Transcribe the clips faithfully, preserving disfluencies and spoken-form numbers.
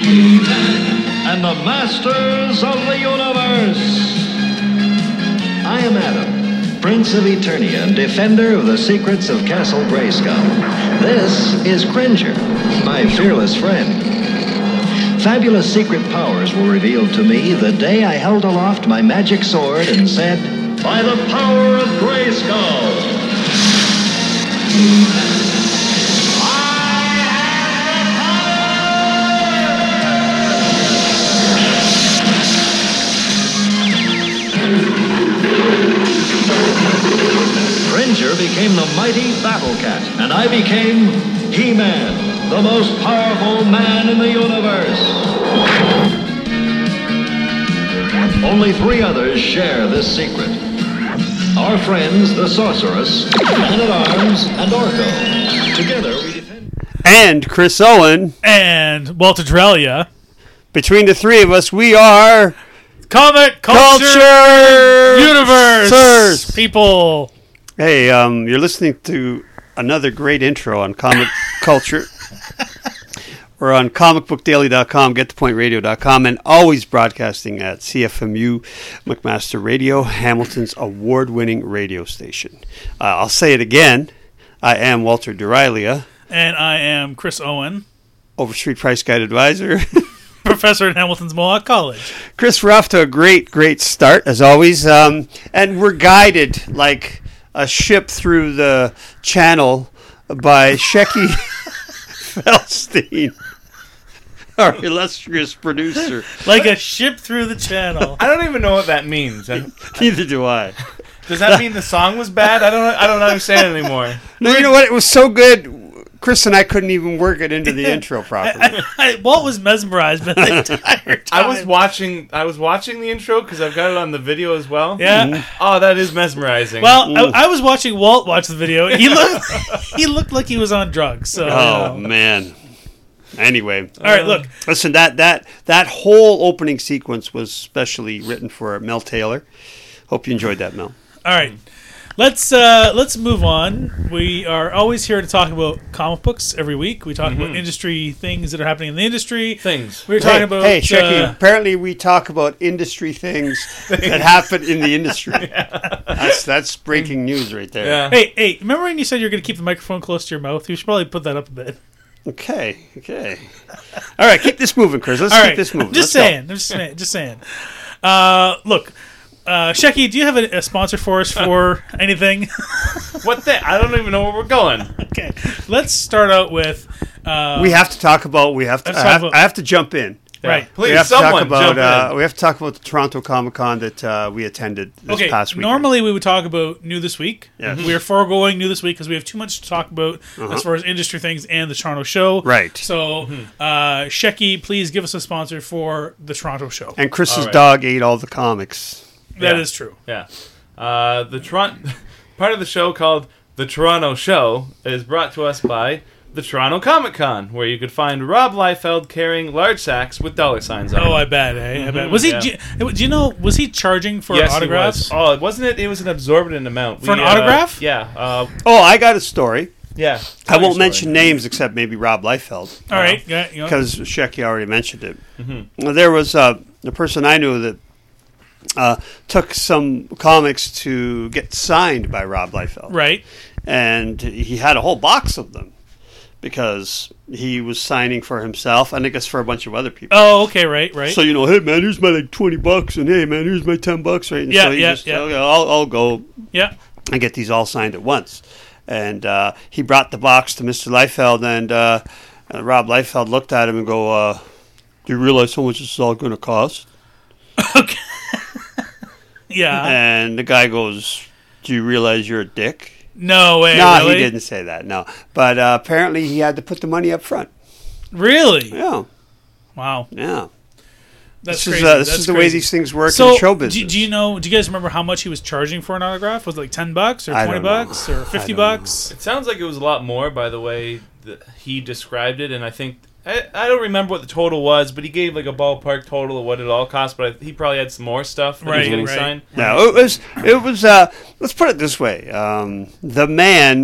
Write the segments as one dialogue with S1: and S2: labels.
S1: and the masters of the universe. I am Adam, Prince of Eternia and defender of the secrets of Castle Grayskull. This is Cringer, my fearless friend. Fabulous secret powers were revealed to me the day I held aloft my magic sword and said, "By the power of Grayskull!" Cringer became the mighty Battle Cat, and I became He-Man, the most powerful man in the universe. Only three others share this secret. Our friends, the Sorceress, Man-at-Arms, and Orko. Together we defend...
S2: And Chris Owen.
S3: And Walter Drelia.
S2: Between the three of us, we are...
S3: Comic Culture,
S2: Culture
S3: Universe.
S2: Sirs.
S3: People.
S2: Hey, um, you're listening to another great intro on Comic Culture. We're on comic book daily dot com, get the point radio dot com, and always broadcasting at C F M U McMaster Radio, Hamilton's award-winning radio station. Uh, I'll say it again. I am Walter Durilia.
S3: And I am Chris Owen.
S2: Overstreet Price Guide Advisor.
S3: Professor at Hamilton's Mohawk College.
S2: Chris, we're off to a great, great start, as always. Um, and we're guided like a ship through the channel by Shecky Felstein, our illustrious producer.
S3: Like a ship through the channel.
S4: I don't even know what that means. I,
S2: Neither do I.
S4: does that mean the song was bad? I don't. I don't understand anymore.
S2: No, you know what? It was so good. Chris and I couldn't even work it into the intro properly.
S3: I, I, Walt was mesmerized by the entire time.
S4: I was watching. I was watching the intro because I've got it on the video as well.
S3: Yeah.
S2: Mm-hmm.
S4: Oh, that is mesmerizing.
S3: Well, I, I was watching Walt watch the video. He looked. He looked like he was on drugs. So.
S2: Oh man. Anyway,
S3: All right. Look.
S2: listen. That that that whole opening sequence was specially written for Mel Taylor. Hope you enjoyed that, Mel.
S3: All right. Let's uh, let's move on. We are always here to talk about comic books every week. We talk
S4: Mm-hmm.
S3: about industry things that are happening in the industry.
S4: Things.
S3: We were talking
S2: hey,
S3: about.
S2: Hey, Shecky,
S3: uh,
S2: apparently we talk about industry things that happen in the industry. That's that's breaking news right there.
S4: Yeah.
S3: Hey, hey! Remember when you said you were going to keep the microphone close to your mouth? You should probably put that up a bit.
S2: Okay, okay. All right, keep this moving, Chris. Let's
S3: All
S2: keep
S3: right.
S2: this moving.
S3: I'm just
S2: Let's
S3: saying. I'm just saying. Just saying. Uh, look, uh, Shecky, do you have a, a sponsor for us for anything?
S4: What the? I don't even know where we're going.
S3: Okay, let's start out with. Uh,
S2: go. We have to talk about. We have to.
S3: Let's
S2: I
S3: talk
S2: have,
S3: about-
S2: I have to jump in.
S3: Right.
S4: Please,
S2: we have
S4: someone
S2: to talk about.
S4: jump in.
S2: Uh, we have to talk about the Toronto Comic Con that uh, we attended this
S3: Okay,
S2: past week.
S3: normally we would talk about New This Week.
S2: Yes.
S3: We are foregoing New This Week because we have too much to talk about
S2: Uh-huh.
S3: as far as industry things and the Toronto show.
S2: Right.
S3: So, uh, Shecky, please give us a sponsor for the Toronto show.
S2: And Chris's
S4: All right.
S2: dog ate all the comics.
S3: That
S4: Yeah.
S3: is true.
S4: Yeah. Uh, the Toronto part of the show called The Toronto Show is brought to us by the Toronto Comic Con, where you could find Rob Liefeld carrying large sacks with dollar signs on
S3: Oh,
S4: them.
S3: I bet, eh? I bet. Was he?
S4: yeah.
S3: Do, you, do you know? Was he charging for
S4: Yes,
S3: autographs?
S4: he was. Oh, wasn't it? It was an absorbent amount.
S3: For an
S4: uh,
S3: autograph?
S4: Yeah. Uh,
S2: Oh, I got a story.
S4: yeah.
S2: I won't mention names except maybe Rob Liefeld.
S3: All right. Yeah, you know.
S2: Because Shecky already mentioned it. Mm-hmm. There was uh, a person I knew that uh, took some comics to get signed by Rob Liefeld.
S3: Right.
S2: And he had a whole box of them because he was signing for himself and I guess for a bunch of other people.
S3: Oh, okay. Right. Right.
S2: So, you know, hey, man, here's my like twenty bucks and hey, man, here's my ten bucks, right? And
S3: Yeah,
S2: so he
S3: yeah,
S2: just,
S3: yeah.
S2: okay, I'll, I'll go
S3: yeah.
S2: and get these all signed at once. And uh, he brought the box to Mister Liefeld, and uh, uh, Rob Liefeld looked at him and go, uh, "Do you realize how much this is all going to cost?"
S3: Okay. Yeah.
S2: And the guy goes, "Do you realize you're a dick?"
S3: No way.
S2: no,
S3: really?
S2: he didn't say that. No, but uh, apparently he had to put the money up front.
S3: Really?
S2: Yeah,
S3: Wow.
S2: yeah.
S3: That's
S2: this
S3: crazy.
S2: is uh, this
S3: That's
S2: is the
S3: crazy.
S2: way these things work
S3: So,
S2: in show business.
S3: do, do you know? Do you guys remember how much he was charging for an autograph? Was it like ten bucks or
S2: I
S3: twenty
S2: don't know.
S3: bucks or fifty
S2: I don't
S3: bucks?
S4: It sounds like it was a lot more by the way that he described it, and I think I, I don't remember what the total was, but he gave like a ballpark total of what it all cost. But I, he probably had some more stuff that he was
S3: Right,
S4: getting
S3: right.
S4: signed.
S2: No, it was it was. Uh, let's put it this way: um, the man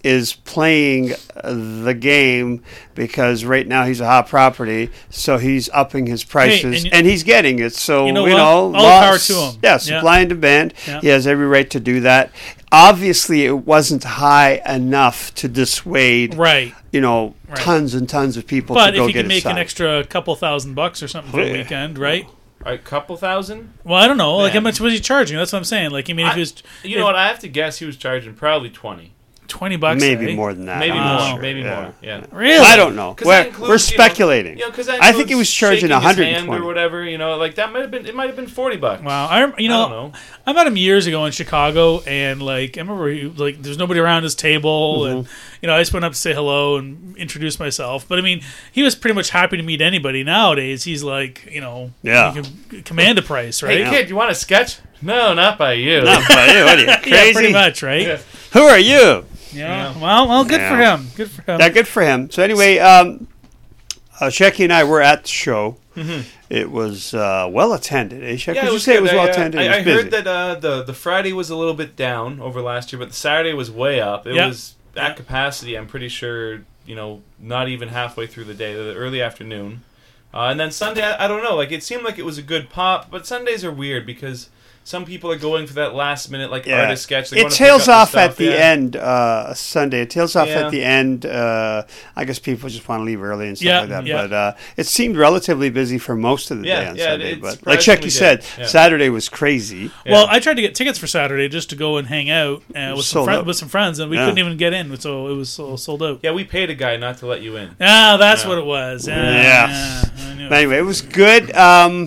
S2: is playing the game because right now he's a hot property, so he's upping his prices,
S3: and,
S2: and,
S3: you-
S2: and he's getting it. So,
S3: You
S2: you
S3: know
S2: know,
S3: what? All
S2: law-
S3: power to him.
S2: Yeah,
S3: Yeah.
S2: supply and demand.
S3: Yeah.
S2: He has every right to do that. Obviously, it wasn't high enough to dissuade,
S3: Right.
S2: you know,
S3: Right.
S2: tons and tons of people
S3: But
S2: to go
S3: if you
S2: get
S3: can
S2: it
S3: make an
S2: signed.
S3: extra couple thousand bucks or something for a
S2: Yeah.
S3: weekend, right?
S4: A couple thousand?
S3: Well, I don't know. Like, how
S4: Man.
S3: much was he charging? That's what I'm saying. Like, I mean, if
S4: I-
S3: he was
S4: You know what? I have to guess he was charging probably twenty.
S3: twenty bucks,
S2: Maybe
S3: eh?
S2: more than that.
S4: Maybe
S2: I'm not
S3: Wow.
S4: more.
S2: sure.
S4: Maybe
S2: Yeah.
S4: more. Yeah.
S3: Really?
S2: I don't know.
S4: 'Cause
S2: We're,
S4: that includes,
S2: we're
S4: you know-
S2: speculating.
S4: You know, 'cause that
S2: I think he
S4: includes
S2: was charging
S4: shaking his hand
S2: one hundred twenty.
S4: or whatever. You know, like that might have been. It might have been forty bucks.
S3: Wow, I rem- you know,
S4: I don't know.
S3: I met him years ago in Chicago, and like I remember, he, like there's nobody around his table,
S2: Mm-hmm.
S3: and you know I just went up to say hello and introduce myself. But I mean, he was pretty much happy to meet anybody. Nowadays, he's like, you know,
S2: Yeah.
S3: he can command a price, right?
S4: Hey kid, you want a sketch? No, not by you.
S2: Not by you. What are you,
S3: yeah,
S2: crazy?
S3: pretty much, right?
S4: Yeah.
S2: Who are you?
S3: Yeah. Well, well, good for
S2: Yeah.
S3: him. Good for him.
S2: Yeah, good for him. So anyway, um, uh, Shecky and I were at the show. It was uh, well attended. Eh, Shecky?
S4: Yeah,
S2: Did
S4: it
S2: you
S4: was
S2: say it
S4: good.
S2: was
S4: I,
S2: well
S4: uh,
S2: attended?
S4: I,
S2: It was
S4: I
S2: busy.
S4: heard that uh, the the Friday was a little bit down over last year, but the Saturday was way up. It
S3: Yeah.
S4: was at capacity. I'm pretty sure. You know, not even halfway through the day, the early afternoon, uh, and then Sunday. I, I don't know. Like it seemed like it was a good pop, but Sundays are weird because some people are going for that last minute like
S2: Yeah.
S4: artist sketch. They
S2: It
S4: wanna pick
S2: tails
S4: up
S2: off
S4: the stuff,
S2: at the
S4: yeah.
S2: end uh, Sunday. It tails off
S4: Yeah.
S2: at the end. Uh, I guess people just want to leave early and stuff
S3: Yeah,
S2: like that.
S3: yeah.
S2: But uh, it seemed relatively busy for most of the
S4: Yeah,
S2: day on
S4: yeah,
S2: Sunday.
S4: it- it
S2: But like
S4: surprisingly
S2: Shecky said,
S4: did. Yeah.
S2: Saturday was crazy.
S4: Yeah.
S3: Well, I tried to get tickets for Saturday just to go and hang out uh, with some
S2: Sold
S3: fri-
S2: out.
S3: with some friends, and we
S2: Yeah.
S3: couldn't even get in, so it was so sold out.
S4: Yeah, we paid a guy not to let you in.
S3: Ah, that's
S4: Yeah.
S3: what it was. Yeah,
S2: Yeah.
S3: yeah, I knew
S2: But
S3: it.
S2: anyway, it was good. Um,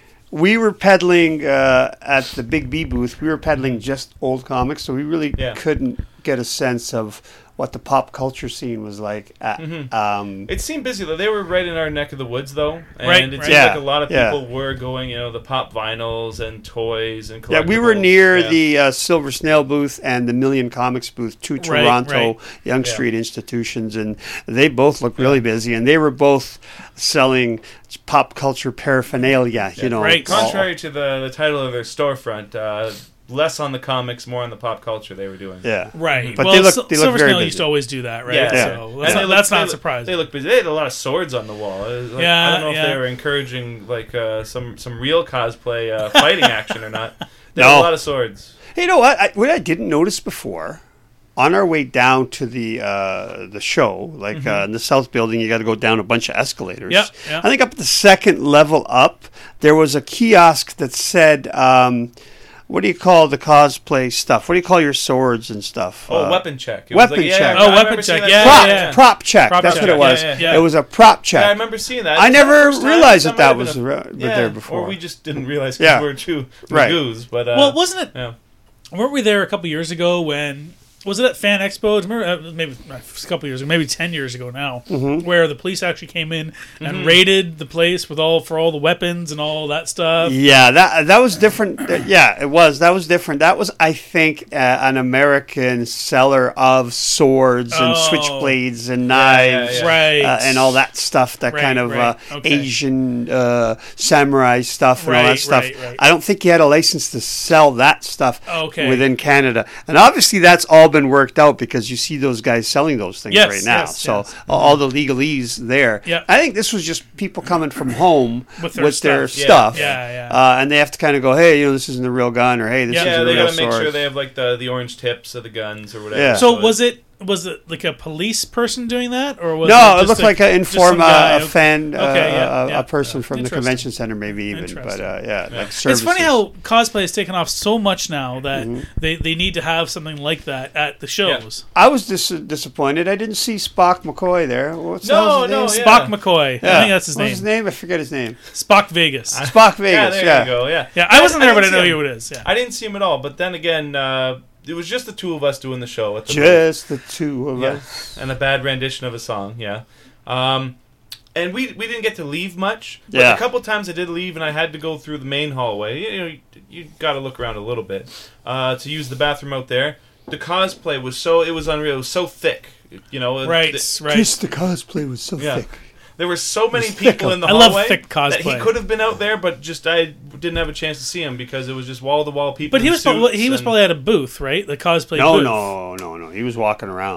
S2: we were peddling uh, at the Big B booth. We were peddling just old comics, so we really
S4: Yeah.
S2: couldn't get a sense of what the pop culture scene was like. At,
S4: Mhm.
S2: um,
S4: It seemed busy though. They were right in our neck of the woods though, and
S3: Right,
S4: it
S3: right.
S4: seemed
S2: Yeah,
S4: like a lot of
S2: yeah.
S4: people were going. You know, the pop vinyls and toys and
S2: yeah, we were
S4: collectibles.
S2: near
S4: Yeah.
S2: the uh, Silver Snail booth and the Million Comics booth, two
S3: Right,
S2: Toronto
S3: right.
S2: Young
S4: Yeah.
S2: Street institutions, and they both looked really busy, and they were both selling pop culture paraphernalia. You know,
S3: Right.
S2: all-
S4: Contrary to the the title of their storefront, uh, less on the comics, more on the pop culture they were doing.
S2: yeah,
S3: Right.
S2: But
S3: well,
S2: they look-
S3: Sil-
S2: they look
S3: Silver
S2: very
S3: Snail
S2: busy.
S3: used to always do that, right?
S4: Yeah.
S3: So
S2: Yeah.
S3: that's
S4: And
S3: not,
S4: they looked-
S3: that's
S4: they
S3: not
S4: looked-
S3: surprising.
S4: They look busy. They had a lot of swords on the wall. It was like-
S3: Yeah,
S4: I don't know
S3: yeah.
S4: if they were encouraging like uh, some some real cosplay uh, fighting action or not. They had
S2: No.
S4: a lot of swords.
S2: Hey, you know what? I, what I didn't notice before, on our way down to the uh, the show, like uh, in the South Building, you got to go down a bunch of escalators.
S3: Yep, yeah.
S2: I think up at the second level up, there was a kiosk that said, um, "What do you call the cosplay stuff? What do you call your swords and stuff?"
S4: Oh,
S2: Uh,
S4: weapon check. It
S2: weapon
S4: was like, yeah,
S2: check.
S4: I
S3: Oh,
S4: remember
S3: weapon
S4: seeing
S3: check,
S4: that.
S3: yeah,
S2: Prop,
S3: yeah.
S2: prop check.
S3: Prop
S2: That's
S3: check,
S2: what it was.
S4: yeah,
S3: yeah.
S2: It was a prop check.
S4: Yeah, I remember seeing that.
S2: I
S4: It's
S2: never
S4: not the first time.
S2: realized that
S4: might
S2: that
S4: have
S2: was
S4: been a-
S2: re-
S4: yeah,
S2: there before.
S4: Or we just didn't realize because
S2: Yeah.
S4: we were too
S2: Right.
S4: goose. But uh,
S3: well, wasn't it?
S4: yeah.
S3: Weren't we there a couple years ago when was it at Fan Expo? Remember, uh, maybe uh, a couple years ago, maybe ten years ago now,
S2: Mm-hmm.
S3: where the police actually came in
S4: Mm-hmm.
S3: and raided the place with all for all the weapons and all that stuff.
S2: Yeah, that that was different. Uh, Yeah, it was. That was different. That was, I think, uh, an American seller of swords and
S3: Oh.
S2: switchblades and
S4: yeah,
S2: knives,
S4: yeah.
S3: Right.
S2: uh, and all that stuff. That
S3: Right,
S2: kind of
S3: right.
S2: uh,
S3: Okay.
S2: Asian uh, samurai stuff and all
S3: Right,
S2: that stuff.
S3: right, right.
S2: I don't think he had a license to sell that stuff
S3: Okay.
S2: within Canada, and obviously that's all been worked out because you see those guys selling those things
S3: Yes,
S2: right now.
S3: yes,
S2: so
S3: yes.
S2: all the legalese there.
S3: Yep.
S2: I think this was just people coming from home
S3: With
S2: with
S3: their
S2: their,
S3: stuff.
S2: stuff.
S3: Yeah, yeah.
S2: Uh, and they have to kind of go, hey, you know, this isn't a real gun, or hey, this
S3: Yeah.
S2: is
S4: Yeah,
S2: a
S4: they
S2: real
S4: gotta make
S2: sword.
S4: sure they have like the the orange tips of the guns or whatever.
S2: Yeah.
S3: So
S4: it-
S3: was it was it like a police person doing that, or was
S2: no,
S3: it,
S2: it
S3: just
S2: looked like an
S3: just some
S2: informa,
S3: guy?
S2: a fan, uh,
S3: Okay, yeah,
S2: a,
S3: yeah.
S2: a person from the
S3: Interesting.
S2: convention center, maybe even. But
S3: Interesting.
S2: uh, yeah, like
S3: It's
S2: services.
S3: funny how cosplay has taken off so much now that
S2: Mm-hmm.
S3: they, they need to have something like that at the shows.
S2: I was dis- disappointed. I didn't see Spock McCoy there. What's the
S4: No,
S2: hell's his
S4: no,
S2: name?
S4: yeah.
S3: Spock McCoy. I think that's his
S2: What's
S3: name.
S2: his name? I forget his name.
S3: Spock Vegas.
S2: Spock Vegas.
S4: yeah, there
S2: yeah.
S4: you go. Yeah,
S3: yeah, I wasn't there, but I
S4: didn't
S3: know
S4: see
S3: who
S4: him.
S3: it is. Yeah.
S4: I didn't see him at all. But then again, uh, it was just the two of us doing the show at the
S2: Just the two of
S4: yeah,
S2: us.
S4: and a bad rendition of a song. Yeah, um, and we we didn't get to leave much. But
S2: Yeah.
S4: a couple times I did leave, and I had to go through the main hallway. You know, you, you got to look around a little bit uh, to use the bathroom out there. The cosplay was so it was unreal. It was so thick. You know,
S3: Right,
S4: the-
S3: right.
S2: Just the cosplay was so
S4: Yeah.
S2: thick.
S4: There were so many
S2: It's
S4: people
S2: thick.
S4: in the
S3: I love
S4: hallway
S3: thick
S4: that he
S3: cosplay.
S4: could have been out there, but just I didn't have a chance to see him because it was just wall to wall people.
S3: But he
S4: in
S3: was probably,
S4: suits
S3: he was
S4: and-
S3: probably at a booth, right? The cosplay
S2: No,
S3: booth.
S2: no, no, no. He was walking around.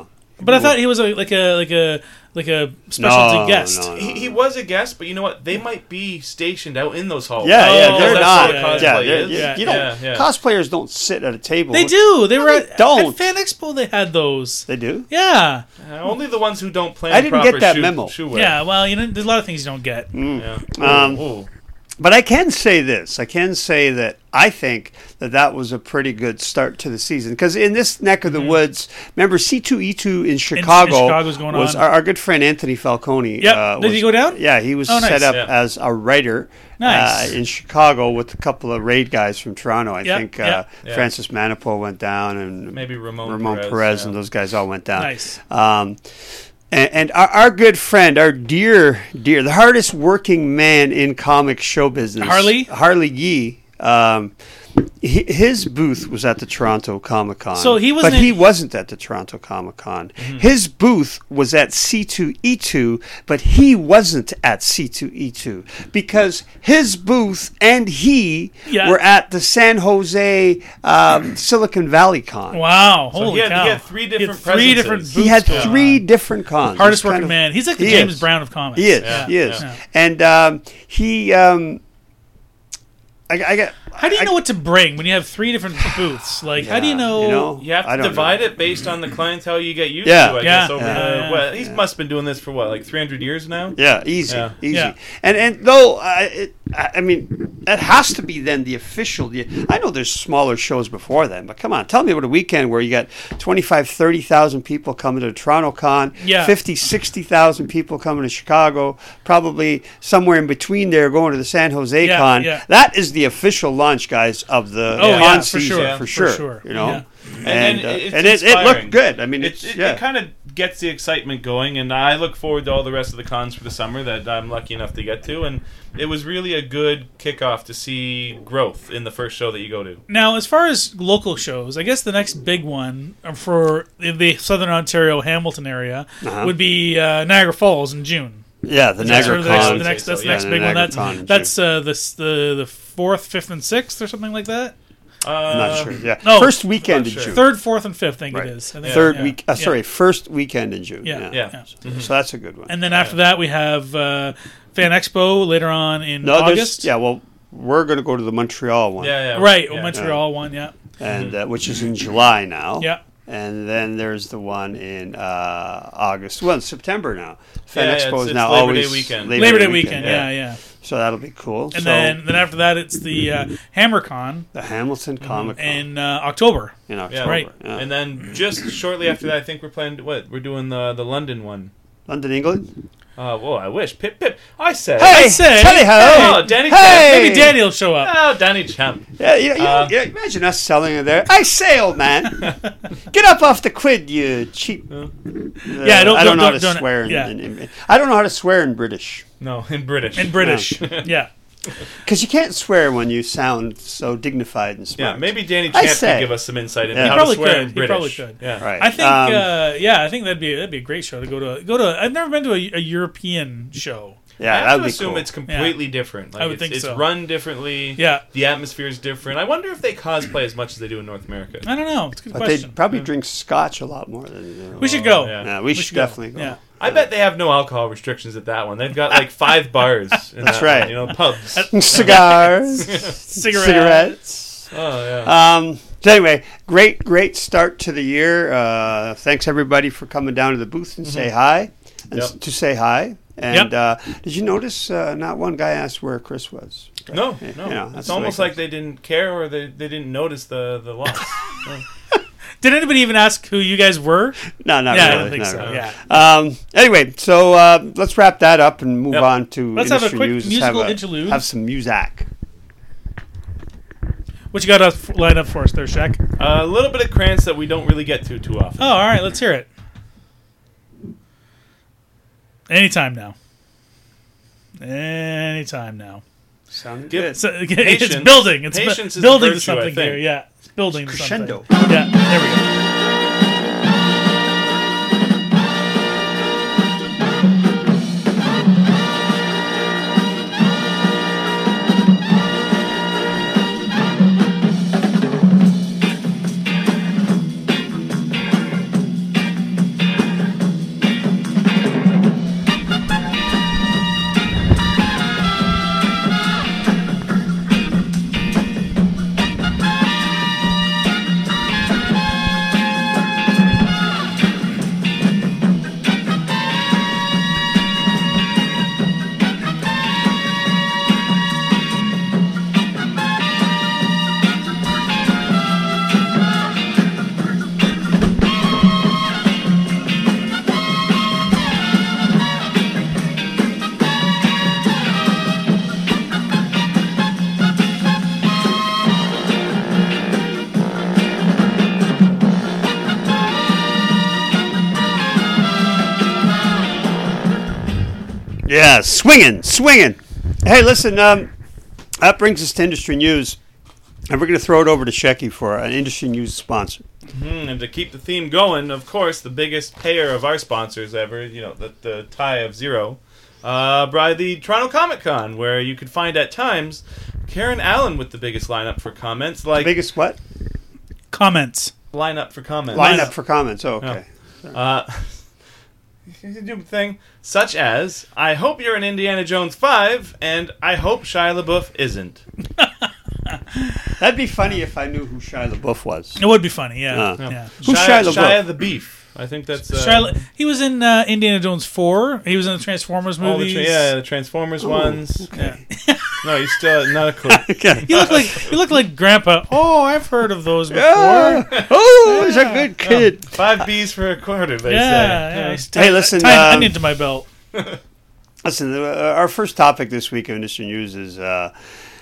S3: But I thought he was a, like a like a like a specialty
S2: No,
S3: guest.
S2: no, no.
S4: He, he was a guest, but you know what? They might be stationed out in those halls.
S2: Yeah, yeah,
S3: Oh,
S2: they're
S3: that's
S2: not.
S3: what
S2: Yeah,
S3: cosplay
S2: they're-
S3: is.
S2: you-
S3: Yeah,
S2: you don't.
S4: yeah, yeah.
S2: Cosplayers don't sit at a table.
S3: They do. They were
S2: they
S3: at,
S2: don't.
S3: at Fan Expo. They had those.
S2: They do.
S3: Yeah,
S4: Uh, only the ones who don't plan
S2: I didn't
S4: proper
S2: get that
S4: shoe,
S2: memo.
S4: shoe wear.
S3: yeah. Well, you know, there's a lot of things you don't get.
S4: Yeah.
S2: Um,
S4: Ooh.
S2: But I can say this. I can say that I think that that was a pretty good start to the season. Because in this neck of the woods, remember C two E two in Chicago,
S3: Chicago's going
S2: was
S3: on.
S2: our, our good friend Anthony Falcone.
S3: Yep.
S2: uh,
S3: Did
S2: was-
S3: he go down?
S2: Yeah, he was
S3: Oh, nice.
S2: set up
S4: Yeah.
S2: as a writer
S3: Nice.
S2: uh, in Chicago with a couple of raid guys from Toronto. I
S3: Yep,
S2: think
S3: yep.
S2: uh,
S4: Yeah.
S2: Francis Manipo went down and
S4: Maybe Ramon
S2: Ramon
S4: Perez,
S2: Perez,
S4: yeah.
S2: and those guys all went down.
S3: Nice.
S2: Um, and, and our, our good friend, our dear, dear, the hardest working man in comic show business,
S3: Harley?
S2: Harley Yee. Um, hi- his booth was at the Toronto Comic Con.
S3: So he
S2: but
S3: wasn't
S2: he
S3: in-
S2: wasn't at the Toronto Comic Con.
S3: Mm-hmm.
S2: His booth was at C two E two, but he wasn't at C two E two because his booth and he
S3: Yeah.
S2: were at the San Jose um, Silicon Valley Con.
S3: Wow!
S4: So
S3: Holy
S4: he had-
S3: cow!
S4: he had three different
S3: three
S4: presences.
S3: different.
S2: He
S3: booths
S2: had
S3: going
S2: three
S3: on.
S2: different cons.
S3: Hardest
S2: He's kind
S3: working
S2: of-
S3: man. He's like the
S2: he
S3: James
S2: is.
S3: Brown of comics.
S2: He is.
S4: Yeah.
S2: He is.
S3: Yeah.
S2: And um, he, um, I, I got.
S3: How do you
S2: I-
S3: know what to bring when you have three different booths? Like, how do you
S2: Yeah,
S3: know?
S2: you know?
S4: You have
S2: I
S4: to
S2: don't
S4: divide
S2: know.
S4: it based on the clientele you get used
S2: Yeah.
S4: to, I
S3: Yeah.
S4: guess. Over
S2: Yeah.
S4: the,
S3: Yeah.
S4: what, he must have been doing this for what, like three hundred years now?
S2: Yeah, easy,
S4: Yeah.
S2: easy.
S3: Yeah.
S2: And and though uh, it, I I mean, that has to be then the official. I know there's smaller shows before then, but come on, tell me about a weekend where you got twenty-five, thirty thousand people coming to Toronto Con,
S3: Yeah.
S2: fifty, sixty thousand people coming to Chicago, probably somewhere in between there going to the San Jose
S3: Yeah,
S2: Con.
S3: yeah.
S2: That is the official launch, guys, of the
S3: Oh,
S2: con
S3: yeah, for
S2: season
S3: sure,
S2: for
S3: for
S2: sure.
S3: sure.
S2: You know.
S3: Yeah.
S4: And,
S2: And,
S4: then
S2: uh,
S4: it's
S2: and it, it
S4: inspiring.
S2: looked good. I mean,
S4: It,
S2: it's
S4: it,
S2: yeah.
S4: it kind of gets the excitement going, and I look forward to all the rest of the cons for the summer that I'm lucky enough to get to. And it was really a good kickoff to see growth in the first show that you go to.
S3: Now, as far as local shows, I guess the next big one for the Southern Ontario Hamilton area
S2: Uh-huh.
S3: would be uh, Niagara Falls in June.
S2: yeah, the
S3: That's
S2: Niagara
S3: sort of the next,
S2: Con.
S3: the next, that's the
S4: Yeah,
S3: next
S2: the
S3: big one.
S2: Niagara
S3: That's
S2: Con in
S3: that's uh, the, the the fourth, fifth, and sixth, or something like that.
S4: Uh,
S2: I'm not sure. Yeah,
S3: no,
S2: first weekend
S4: not
S2: in
S4: sure.
S2: June.
S3: Third, fourth, and fifth. I think
S2: Right.
S3: it is. I think,
S2: Third
S3: yeah.
S2: week. Uh,
S3: Yeah.
S2: sorry, first weekend in June.
S3: Yeah.
S4: Yeah.
S3: Yeah.
S2: So that's a good one.
S3: And then after that, we have uh, Fan Expo later on in
S2: no, there's
S3: August.
S2: yeah. Well, we're going to go to the Montreal one,
S4: Yeah, yeah.
S3: Right,
S4: Yeah.
S3: Montreal one. Yeah,
S2: and uh, which is in July now.
S3: yeah.
S2: And then there's the one in uh, August. Well, in September now. Fan
S4: Yeah,
S2: Expo
S4: it's-
S2: is
S4: it's
S2: now
S4: Labor Day
S2: always
S4: weekend.
S3: Labor Day weekend. Yeah, yeah.
S2: So that'll be cool.
S3: And
S2: so
S3: then then after that, it's the uh, HammerCon
S2: the Hamilton Comic Con
S3: in uh, October.
S2: in
S4: Yeah.
S2: October.
S3: Right.
S2: Yeah.
S4: And then just shortly after that, I think we're planning. What we're doing the the London one.
S2: London, England.
S4: Uh, whoa! I wish Pip Pip. I said.
S2: Hey,
S3: I say-
S2: Tally ho!
S4: Oh, Danny
S2: Hey!
S3: Maybe Danny will show up.
S4: Oh, Danny Champ.
S2: Yeah, you know, you,
S4: Uh,
S2: you know, imagine us selling it there. I say, old man, get up off the quid, you cheap. Uh,
S3: Yeah, don't-
S2: I don't
S3: don't-
S2: know how
S3: don't-
S2: to
S3: don't-
S2: swear. In,
S3: yeah.
S2: in, in, I don't know how to swear in British
S4: No, in British.
S3: In British. Yeah.
S2: because you can't swear when you sound so dignified and
S4: Yeah,
S2: smart.
S4: maybe Danny
S2: I
S4: Champ
S2: say.
S4: could give us some insight into
S2: Yeah. He
S4: how
S3: probably
S4: to swear
S3: could.
S4: in
S3: He
S4: British.
S3: probably could.
S4: Yeah.
S2: Right.
S3: I think,
S2: Um,
S3: uh, yeah, I think that'd be that'd be a great show to go to. Go to. I've never been to a, a European show.
S2: Yeah,
S4: I
S2: that
S4: have
S2: would
S4: to
S2: be
S4: assume
S2: cool.
S4: it's completely different. Like
S3: I would
S4: it's,
S3: think
S4: it's
S3: so.
S4: run differently.
S3: Yeah.
S4: The atmosphere is different. I wonder if they cosplay as much as they do in North America.
S3: I don't know. It's a good
S2: But they
S3: question.
S2: probably drink scotch a lot more than. You know.
S3: We should go.
S4: Yeah.
S2: Yeah, we, should,
S3: should go.
S2: definitely go.
S3: Yeah.
S4: I bet they have no alcohol restrictions at that one. They've got like five bars. In
S2: That's
S4: that
S2: right.
S4: one, you know, pubs.
S2: Cigars,
S3: Cigarettes.
S2: cigarettes.
S4: Oh yeah.
S2: Um, so anyway, great, great start to the year. Uh, thanks everybody for coming down to the booth and say hi, and s-
S4: Yep.
S2: to say hi. And
S3: Yep.
S2: uh, did you notice? Uh, not one guy asked where Chris was.
S4: No,
S2: Yeah,
S4: no.
S2: you know, that's
S4: it's
S2: the way
S4: almost
S2: it
S4: like
S2: goes.
S4: they didn't care or they, they didn't notice the the loss.
S3: Did anybody even ask who you guys were?
S2: No, not
S3: yeah,
S2: really.
S3: I don't think
S2: not
S3: so.
S2: really.
S3: Yeah.
S2: Um, anyway, so uh, let's wrap that up and move
S4: Yep.
S2: on to
S3: Let's have a
S2: industry
S3: quick
S2: news.
S3: musical
S2: have, a-
S3: interlude.
S2: have some music.
S3: What you got us lined up for us there, Shaq?
S4: A little bit of Krantz that we don't really get to too often.
S3: Oh, all right. Let's hear it. Anytime now. Anytime now.
S2: Sounded
S4: Give-
S2: good.
S3: So, it's
S4: Patience-
S3: building. It's bu-
S4: patience is a
S3: building to
S4: virtue, I
S3: something
S4: think.
S3: here. Yeah. It's building to
S2: Crescendo.
S3: something. Yeah. There we go.
S2: Yeah, swinging, swinging. Hey, listen, um, that brings us to industry news. And we're going to throw it over to Shecky for an industry news sponsor.
S4: Mm, and to keep the theme going, of course, the biggest payer of our sponsors ever, you know, the, the tie of zero, uh, by the Toronto Comic Con, where you could find at times Karen Allen with the biggest lineup for comments. Like
S2: Biggest what?
S3: Comments.
S4: Lineup for comments.
S2: Lineup for comments. Oh, okay.
S4: Uh, thing such as, I hope you're in Indiana Jones five, and I hope Shia LaBeouf isn't.
S2: That'd be funny if I knew who Shia LaBeouf was.
S3: It would be funny, yeah.
S2: Uh,
S3: yeah.
S2: Who's
S4: Shia,
S2: Shia LaBeouf?
S4: Shia the Beef. I think that's... Uh,
S3: Shia La- he was in uh, Indiana Jones four. He was in the Transformers
S4: all the
S3: movies.
S4: tra- yeah, the Transformers
S2: Ooh,
S4: ones.
S2: okay.
S4: Yeah. No, he's still not a clue.
S2: Okay.
S3: He looked like he looked like Grandpa. Oh, I've heard of those before.
S2: Yeah. Oh, he's a good kid.
S4: Five B's for a quarter, they
S3: Yeah,
S4: say.
S3: yeah.
S4: Yeah.
S3: he's
S2: Hey,
S3: tie-
S2: listen,
S3: tie an
S2: um,
S3: onion to my belt.
S2: Listen, uh, our first topic this week of Industry News is, uh,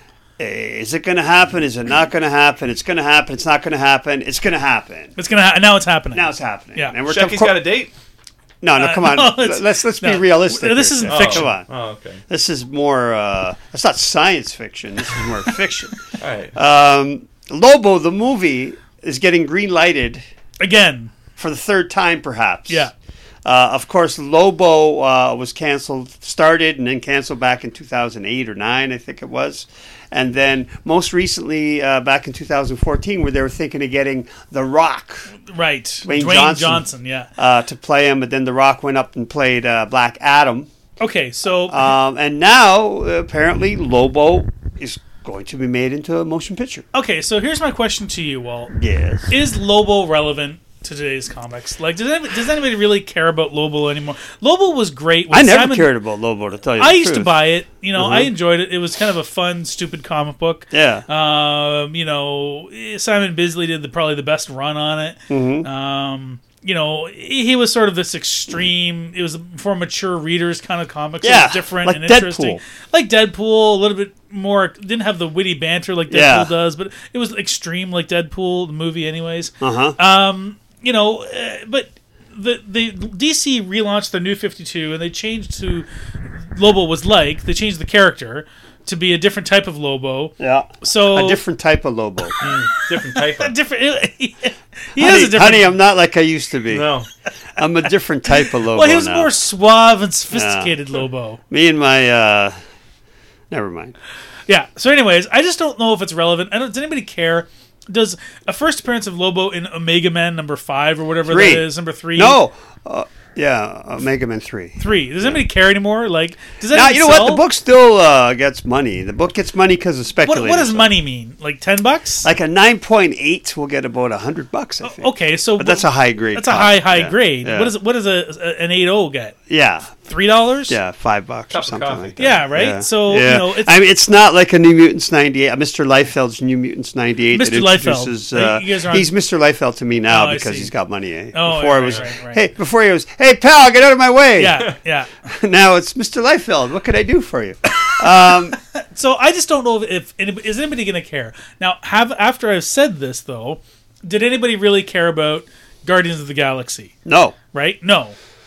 S2: is it going to happen? Is it not going to happen? It's going to happen. It's not going to happen. It's going to happen.
S3: It's gonna ha- now. It's happening.
S2: Now it's happening.
S3: Yeah.
S2: And we're
S4: Shecky's
S2: co-
S4: got a date?
S2: No, no,
S3: Uh,
S2: come on.
S3: no, it's-
S2: let's let's
S3: no.
S2: be realistic.
S3: This
S2: here.
S3: isn't
S2: Oh,
S3: fiction.
S2: Come on.
S4: Oh, okay.
S2: This is more. Uh, it's not science fiction. This is more fiction.
S4: All right.
S2: Um, Lobo, the movie, is getting green lighted
S3: Again.
S2: for the third time, perhaps.
S3: Yeah.
S2: Uh, of course, Lobo uh, was canceled, started, and then canceled back in two thousand eight or nine, I think it was. And then most recently, uh, back in two thousand fourteen, where they were thinking of getting The Rock
S3: Right.
S2: Dwayne
S3: Dwayne,
S2: Johnson.
S3: Johnson. Yeah.
S2: uh, to play him, but then The Rock went up and played uh, Black Adam.
S3: Okay. So
S2: Um, and now, uh, apparently, Lobo is going to be made into a motion picture.
S3: okay. So here's my question to you, Walt.
S2: Yes.
S3: Is Lobo relevant to today's comics? Like, does anybody, does anybody really care about Lobo anymore? Lobo was great. With
S2: I never
S3: Simon,
S2: cared about Lobo, to tell you the
S3: I used to
S2: truth.
S3: buy it. You know, I
S2: Mhm.
S3: enjoyed it. It was kind of a fun, stupid comic book.
S2: Yeah.
S3: Um, you know, Simon Bisley did the, probably the best run on it.
S2: Mhm.
S3: Um, you know, he he was sort of this extreme. It was for mature readers kind of comics. It
S2: Yeah,
S3: was different
S2: like
S3: and interesting,
S2: Deadpool.
S3: like Deadpool. A little bit more. Didn't have the witty banter like Deadpool
S2: Yeah.
S3: does, but it was extreme like Deadpool, the movie, anyways.
S2: Uh-huh.
S3: Um, you know, uh, but the the D C relaunched the New fifty-two, and they changed who Lobo was like. They changed the character to be a different type of Lobo.
S2: Yeah.
S3: So
S2: A different type of Lobo.
S4: Different type
S3: a
S4: of...
S3: different. he
S2: honey,
S3: has a different.
S2: honey, I'm not like I used to be.
S4: No.
S2: I'm a different type of Lobo
S3: well, he was
S2: now.
S3: more suave and sophisticated Lobo.
S2: Me and my, uh... Never mind.
S3: Yeah. So, anyways, I just don't know if it's relevant. I don't. Does anybody care? Does a first appearance of Lobo in Omega Man number five or whatever
S2: Three.
S3: that is, number three?
S2: No! Uh, yeah, uh, Mega Man three.
S3: Three. Does anybody care anymore? Like, does that
S2: Now,
S3: even
S2: you know what?
S3: sell?
S2: The book still uh, gets money. The book gets money because of
S3: What,
S2: speculators.
S3: what does money mean? Like ten bucks?
S2: Like a nine point eight will get about one hundred bucks, I think.
S3: Okay, so
S2: But that's a high grade.
S3: That's a
S2: copy.
S3: high high
S2: Yeah,
S3: grade.
S2: yeah.
S3: What is it? What does a, a an eight oh get?
S2: Yeah,
S3: Three dollars?
S2: yeah, five bucks
S4: Cup
S2: or
S4: of
S2: something
S4: coffee.
S2: like that.
S3: Yeah, right? So, you know, it's-
S2: I mean, it's not like a New Mutants ninety-eight, uh, Mister Liefeld's New Mutants ninety-eight.
S3: Mister
S2: that
S3: Liefeld.
S2: introduces,
S3: Uh,
S2: Uh,
S3: you guys are on-
S2: he's Mister Liefeld to me now
S3: Oh, I
S2: because
S3: see.
S2: he's got money. Eh?
S3: Oh,
S2: before
S3: right,
S2: it was,
S3: right, right.
S2: hey, before he was, hey pal, get out of my way.
S3: Yeah, yeah.
S2: Now it's Mister Liefeld. What can I do for you? Um,
S3: So I just don't know if, if anybody, is anybody going to care. Now, have after I've said this though, did anybody really care about Guardians of the Galaxy?
S2: no.
S3: Right? No.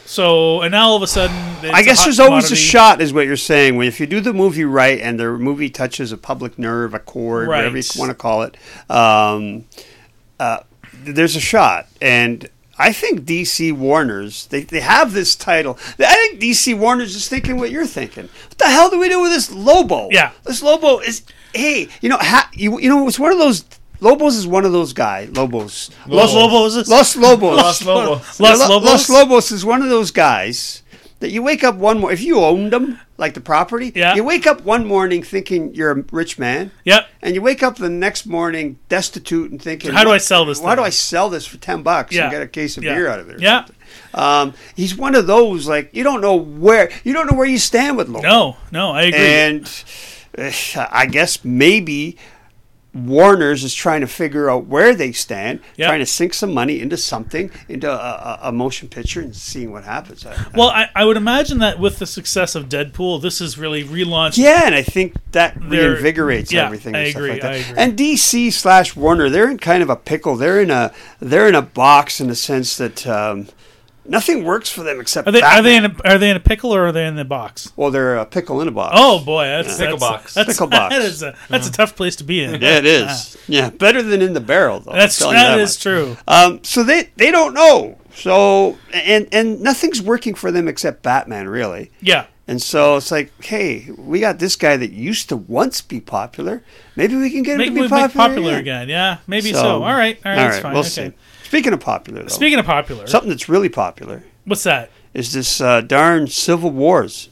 S3: So and now all of a sudden, it's
S2: I
S3: a
S2: guess
S3: hot
S2: there's always a
S3: commodity.
S2: shot, is what you're saying. When if you do the movie right and the movie touches a public nerve, a chord,
S3: Right.
S2: whatever you want to call it, um, uh, there's a shot. And I think D C Warner's they, they have this title. I think D C Warner's is thinking what you're thinking. What the hell do we do with this Lobo?
S3: Yeah.
S2: This Lobo is hey, you know, ha, you you know, it's one of those. Lobos is one of those guys. Lobos.
S3: Los Lobos.
S2: Los Lobos.
S4: Los Lobos.
S3: Los
S2: Lo-
S3: Lobos.
S2: Los Lobos is one of those guys that you wake up one more. If you owned them, like the property,
S3: Yeah.
S2: you wake up one morning thinking you're a rich man,
S3: Yep.
S2: and you wake up the next morning destitute and thinking,
S3: How do I sell this
S2: How
S3: thing?
S2: do I sell this for ten bucks
S3: Yeah.
S2: and get a case of
S3: Yeah.
S2: beer out of it? Or
S3: Yeah.
S2: something? Um, he's one of those like you don't know where you don't know where you stand with Lobo.
S3: No, no, I agree.
S2: And uh, I guess maybe Warner's is trying to figure out where they stand,
S3: Yep.
S2: trying to sink some money into something, into a, a, a motion picture, and seeing what happens. I-
S3: well, I, I would imagine that with the success of Deadpool, this is really relaunched.
S2: yeah, and I think that
S3: They're-
S2: reinvigorates
S3: yeah,
S2: everything.
S3: I
S2: And stuff
S3: agree,
S2: like that.
S3: I agree.
S2: And D C slash Warner, they're in kind of a pickle. They're in a they're in a box in the sense that. Um, Nothing works for them except
S3: Are they
S2: Batman.
S3: are they in a, are they in a pickle or are they in the box?
S2: Well, they're a pickle in a box.
S3: Oh boy, that's
S4: Pickle
S3: that's,
S4: box.
S3: That's,
S2: Pickle box.
S3: That is a, that's a tough place to be in.
S2: Yeah, it is. Yeah, better than in the barrel, though.
S3: That's
S2: I'm telling you
S3: that
S2: that
S3: is
S2: much.
S3: true.
S2: Um, so they they don't know. So and and nothing's working for them except Batman, really.
S3: Yeah.
S2: And so it's like, hey, we got this guy that used to once be popular. Maybe we can get
S3: Make,
S2: him to be
S3: make
S2: popular,
S3: popular again. Yeah, maybe so.
S2: So-
S3: All right, all right, that's fine.
S2: we'll
S3: okay.
S2: see. Speaking of popular, though,
S3: Speaking of popular,
S2: something that's really popular
S3: what's that?
S2: is this uh, darn Civil Wars.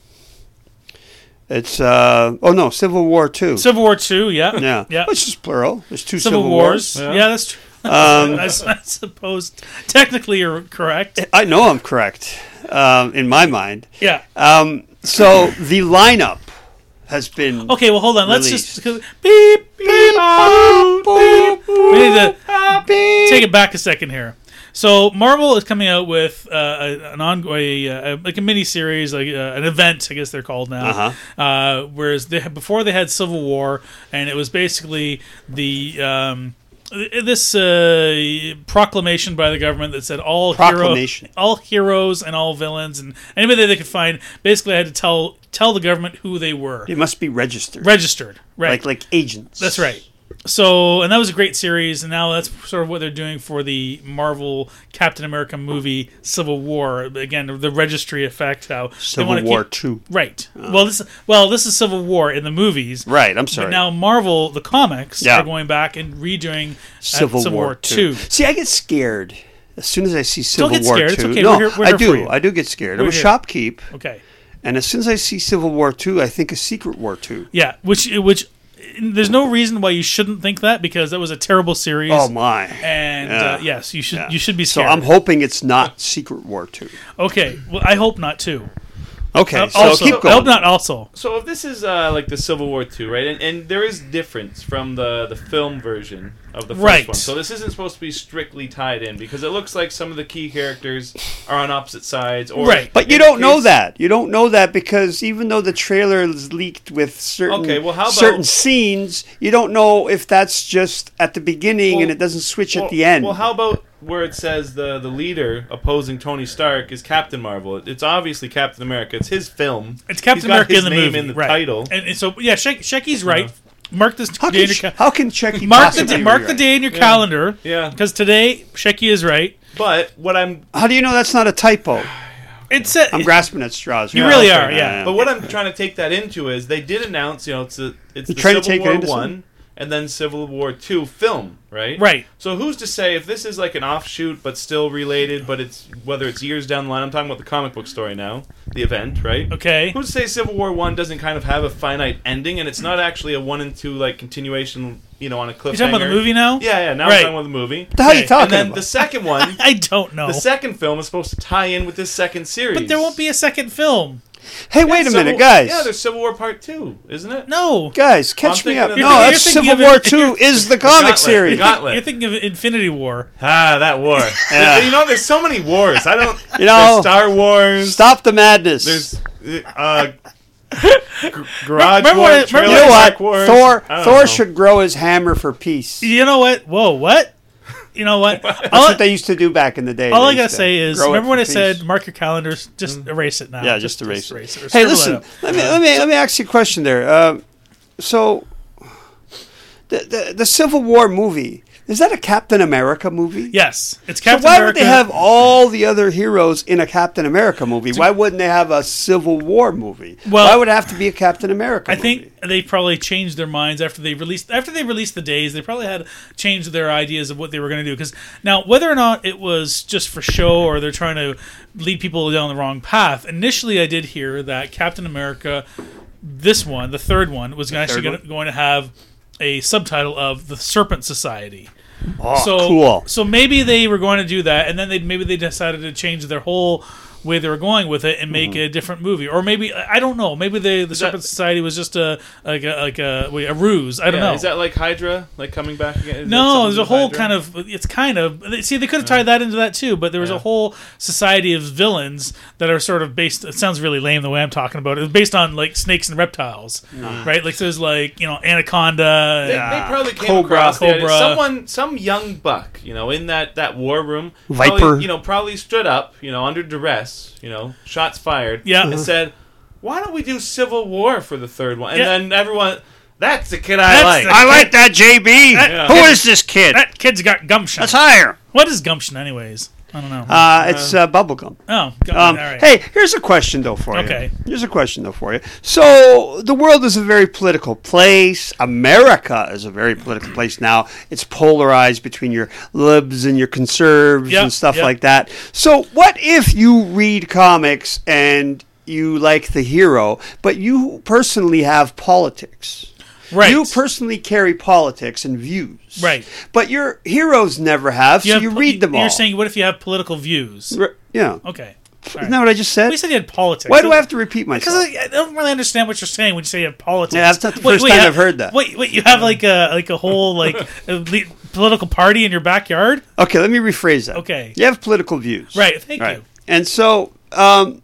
S2: It's uh, oh no, Civil War Two.
S3: Civil War Two. Yeah.
S2: yeah,
S3: Yeah.
S2: which is plural. There's two
S3: Civil,
S2: Civil,
S3: Wars.
S2: Wars.
S3: Yeah. that's true.
S2: Um,
S3: I, I suppose technically you're correct.
S2: I know I'm correct um, in my mind.
S3: Yeah.
S2: Um, so the lineup has been
S3: Okay, well, hold on. Let's
S2: Released.
S3: just beep beep. boop, beep. We need to
S2: Beep.
S3: take it back a second here. So Marvel is coming out with uh, a- an ongoing, uh, like a mini series, like uh, an event, I guess they're called now.
S2: Uh-huh.
S3: Uh, whereas they, before they had Civil War, and it was basically the um, this uh, proclamation by the government that said all hero,
S2: Proclamation.
S3: all heroes and all villains and anybody that they could find basically had to tell tell the government who they were,
S2: They must be registered,
S3: registered, right?
S2: like like agents.
S3: That's right. So, and that was a great series, and now that's sort of what they're doing for the Marvel Captain America movie Civil War. Again, the registry effect. How they
S2: Civil
S3: wanna
S2: War
S3: keep,
S2: Two.
S3: right? Well, this well, this is Civil War in the movies,
S2: Right. I'm
S3: But
S2: sorry.
S3: now Marvel, the comics,
S2: Yeah.
S3: are going back and redoing uh,
S2: Civil,
S3: Civil
S2: War,
S3: War
S2: Two.
S3: Two.
S2: See, I get scared as soon as I see Civil
S3: get
S2: War
S3: scared. It's
S2: Two.
S3: okay.
S2: No,
S3: We're here- we're
S2: I
S3: here for
S2: do.
S3: you.
S2: I do get scared.
S3: We're
S2: I'm a
S3: here.
S2: shopkeep,
S3: Okay.
S2: and as soon as I see Civil War Two, I think of Secret War Two.
S3: Yeah, which which there's no reason why you shouldn't think that because that was a terrible series.
S2: Oh my!
S3: And
S2: Yeah.
S3: uh, yes, you should
S2: Yeah.
S3: you should be
S2: So
S3: scared.
S2: I'm hoping it's not Secret War Two.
S3: okay. Well, I hope not too.
S2: Okay,
S3: Uh,
S2: so
S3: also,
S2: keep
S3: I
S2: going.
S3: hope not also.
S4: So if this is uh, like the Civil War two, right, and, and there is difference from the, the film version of the first
S3: Right.
S4: one, so this isn't supposed to be strictly tied in because it looks like some of the key characters are on opposite sides, or
S3: Right.
S2: But you
S4: in
S2: don't know
S4: case-
S2: that. You don't know that because even though the trailer is leaked with certain
S4: Okay, well, how about-
S2: certain scenes, you don't know if that's just at the beginning
S4: Well,
S2: and it doesn't switch
S4: Well,
S2: at the end.
S4: Well, how about where it says the the leader opposing Tony Stark is Captain Marvel? It's obviously Captain America. It's his film.
S3: It's Captain
S4: He's got
S3: America
S4: his
S3: in the
S4: name
S3: movie,
S4: in the
S3: right.
S4: title.
S3: And, and so yeah, Shek- Sheki's right. Mark this
S2: how,
S3: day
S2: can,
S3: in your
S2: Sh-
S3: ca-
S2: how can Chucky
S3: mark the
S2: possibly
S3: d- mark
S2: be
S3: the
S2: right?
S3: day in your
S4: Yeah.
S3: calendar.
S4: Yeah.
S3: Because today Sheki is right.
S4: But what I'm
S2: How do you know that's not a typo?
S3: It's a,
S2: I'm grasping at straws.
S3: You
S2: here.
S3: really
S2: Okay,
S3: are, yeah.
S4: But what I'm trying to take that into is they did announce, you know, it's a, it's
S2: You're
S4: the
S2: trying to
S4: Civil
S2: take it
S4: War
S2: into
S4: one
S2: something?
S4: and then Civil War two film, right?
S3: Right.
S4: So who's to say if this is like an offshoot but still related, but it's whether it's years down the line. I'm talking about the comic book story now, the event, right?
S3: Okay.
S4: Who's to say Civil War one doesn't kind of have a finite ending and it's not actually a one and two like continuation, you know, on a cliffhanger?
S3: You talking about the movie now?
S4: Yeah, yeah. Now
S3: Right.
S4: I'm talking about the movie.
S2: What the hell are you
S3: Okay,
S2: talking
S4: And then
S2: about?
S4: the second one,
S3: I don't know.
S4: the second film is supposed to tie in with this second series.
S3: But there won't be a second film.
S2: Hey, wait a
S4: Civil-
S2: minute, guys.
S4: Yeah, there's Civil War Part Two, isn't it?
S3: No.
S2: Guys, catch
S4: I'm
S2: me
S4: thinking
S2: up.
S4: of-
S2: No,
S4: You're-
S2: that's
S3: you're thinking
S2: Civil
S3: of
S2: War
S3: it-
S2: Two is the comic
S4: Gauntlet.
S2: series.
S4: Gauntlet.
S3: You're thinking of Infinity War.
S4: Ah, that war.
S2: Yeah.
S4: You know, there's so many wars. I don't.
S2: You know,
S4: there's Star Wars.
S2: Stop the madness.
S4: There's uh, g- garage
S3: Remember
S4: war.
S3: when-
S4: trailer
S2: you know what?
S4: park wars.
S2: Thor
S4: I don't
S2: Thor
S4: know.
S2: should grow his hammer for peace.
S3: You know what? Whoa, what? You know what?
S2: That's
S3: all
S2: what they used to do back in the day.
S3: all
S2: They
S3: I gotta
S2: used to
S3: say is,
S2: grow it
S3: remember when
S2: for
S3: I
S2: peace.
S3: said mark your calendars? Just erase it now.
S2: Yeah, just erase it.
S3: Or
S2: Hey,
S3: scribble it
S2: listen.
S3: out.
S2: Let me let me let me ask you a question there. Uh, so, the, the the Civil War movie, is that a Captain America movie?
S3: Yes, it's
S2: So
S3: Captain
S2: why
S3: America.
S2: would they have all the other heroes in a Captain America movie? Why wouldn't they have a Civil War movie?
S3: Well,
S2: why would it have to be a Captain America
S3: I
S2: movie?
S3: think they probably changed their minds after they released after they released the days. They probably had changed their ideas of what they were going to do. Because now, whether or not it was just for show or they're trying to lead people down the wrong path, initially I did hear that Captain America, this one, the third one, was actually
S2: third
S3: gonna,
S2: one?
S3: going to have a subtitle of the Serpent Society.
S2: Oh,
S3: so
S2: cool.
S3: So maybe they were going to do that, and then they maybe they decided to change their whole way they were going with it and make
S2: Mm-hmm.
S3: a different movie, or maybe I don't know. Maybe the the Serpent
S4: that-
S3: Society was just a like a like a, wait, a ruse. I don't
S4: Yeah,
S3: know.
S4: Is that like Hydra, like coming back again? Is that
S3: No,
S4: something
S3: there's a
S4: with
S3: whole
S4: Hydra?
S3: kind of. It's kind of. See, they could have tied that into that too, but there was
S4: Yeah.
S3: a whole society of villains that are sort of based. It sounds really lame the way I'm talking about it. It was based on like snakes and reptiles, right? Like there's like you know Anaconda.
S4: They,
S3: and-
S4: they probably came
S2: Cobra.
S4: across the idea-
S3: Cobra.
S4: someone, some young buck, you know, in that, that war room,
S2: Viper.
S4: probably, you know, probably stood up, you know, under duress, you know, shots fired,
S3: Yeah.
S4: and said, "Why don't we do Civil War for the third one?" And
S3: Yeah.
S4: then everyone, that's the kid I
S3: That's
S4: like.
S3: the-
S2: I like that, J B.
S3: That-
S2: Who is this kid?
S3: That kid's got gumption.
S2: Let's hire.
S3: What is gumption, anyways? I don't know.
S2: Uh, it's uh, bubblegum.
S3: oh, gu-
S2: Um,
S3: all right.
S2: Hey, here's a question though for you.
S3: Okay.
S2: Here's a question though for you. So the world is a very political place. America is a very political place now. It's polarized between your libs and your conserves
S3: Yep,
S2: and stuff
S3: yep.
S2: like that. So what if you read comics and you like the hero, but you personally have politics?
S3: Right.
S2: You personally carry politics and views.
S3: Right.
S2: But your heroes never have, so
S3: have
S2: you
S3: po-
S2: read them all.
S3: You're saying, what if you have political views?
S2: Re- yeah.
S3: Okay.
S2: Isn't that what I just said?
S3: We said you had politics.
S2: Why do I have to repeat myself?
S3: Because I, I don't really understand what you're saying when you say you have politics.
S2: Yeah, that's not the first time
S3: you
S2: I've heard that.
S3: Wait, wait, you have like a like a whole like a le- political party in your backyard?
S2: Okay, let me rephrase that.
S3: Okay.
S2: You have political views.
S3: Right, thank
S2: Right.
S3: you.
S2: And so, um,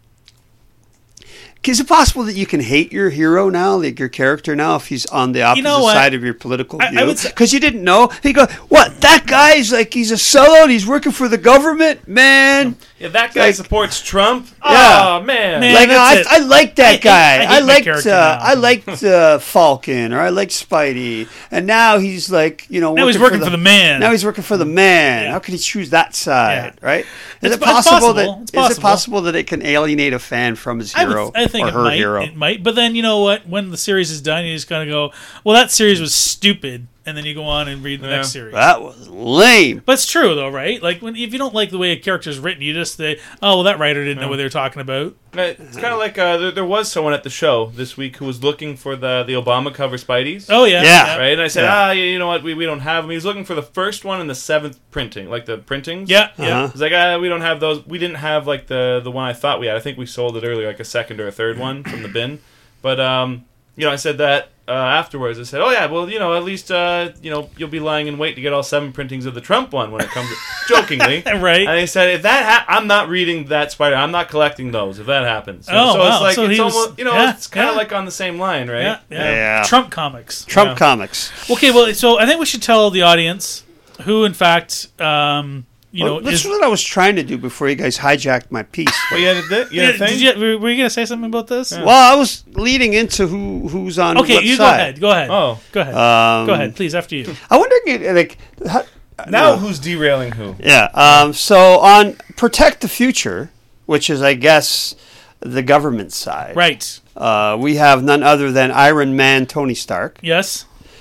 S2: is it possible that you can hate your hero now, like your character now, if he's on the opposite
S3: know what?
S2: side of your political
S3: I- I
S2: view?
S3: would say-
S2: Because you didn't know. He go, what? That guy's like, he's a sellout. He's working for the government, man.
S4: Yeah, that guy
S2: Like-
S4: supports Trump.
S2: Yeah.
S4: Oh man.
S3: Man.
S2: Like
S3: that's
S2: I,
S3: it.
S2: I like that
S3: I hate-
S2: guy.
S3: I hate
S2: I
S3: my
S2: liked
S3: character
S2: uh,
S3: now.
S2: I liked uh, Falcon, or I liked Spidey, and now he's like, you know,
S3: Now he's working for the man.
S2: Now he's working for the man.
S3: Yeah.
S2: How could he choose that side,
S3: Yeah.
S2: right? Is
S3: It's
S2: it
S3: po- it's
S2: possible,
S3: possible.
S2: that
S3: It's
S2: is it
S3: possible.
S2: possible that it can alienate a fan from his
S3: I, would,
S2: hero
S3: I think
S2: or
S3: it
S2: her
S3: might.
S2: hero?
S3: It might, but then you know what? When the series is done, you just kind of go, "Well, that series was stupid," and then you go on and read the
S4: Yeah.
S3: next series.
S2: That was lame.
S3: But it's true though, right? Like when if you don't like the way a character's written, you just say, "Oh, well, that writer didn't know what they were talking about."
S4: It's kind of like uh, there, there was someone at the show this week who was looking for the the Obama cover Spideys.
S3: Oh yeah,
S2: Yeah.
S4: Right, and I said,
S2: Yeah.
S4: ah, yeah, you know what, we, we don't have them. He was looking for the first one and the seventh printing, like the printings.
S3: yeah, yeah.
S2: Uh-huh.
S4: He's like, ah, we don't have those. We didn't have like the the one I thought we had. I think we sold it earlier, like a second or a third one from the bin. But um, you know, I said that uh, afterwards. I said, oh yeah, well, you know, at least uh, you know, you'll be lying in wait to get all seven printings of the Trump one when it comes. Jokingly,
S3: Right.
S4: And he said, if that ha- I'm not reading that Spider. I'm not collecting those. If that happens. So,
S3: Oh,
S4: so
S3: wow.
S4: it's like
S3: So
S4: it's
S3: he was-
S4: almost, you know,
S3: yeah,
S4: it's kind of
S3: yeah.
S4: like on the same line, right?
S3: Yeah, yeah.
S2: Yeah.
S3: Trump comics.
S2: Trump
S4: Yeah.
S2: comics.
S3: Okay, well, so I think we should tell the audience who, in fact, um, you know,
S2: Well, that's
S3: is.
S2: what I was trying to do before you guys hijacked my piece.
S4: Well, you had a, di- you
S3: Yeah,
S4: had a thing.
S3: did you, were, were you going to say something about this?
S2: Well, I was leading into who who's on
S3: Okay,
S2: what
S3: you
S2: side.
S3: go ahead. Go ahead.
S4: Oh.
S3: Go ahead.
S2: Um,
S3: go ahead, please. After you.
S2: I wonder, if, like, how,
S4: Now
S2: no.
S4: who's derailing who?
S2: Yeah. Um, so on Protect the Future, which is, I guess, the government side,
S3: Right.
S2: uh, we have none other than Iron Man Tony Stark.
S3: Yes.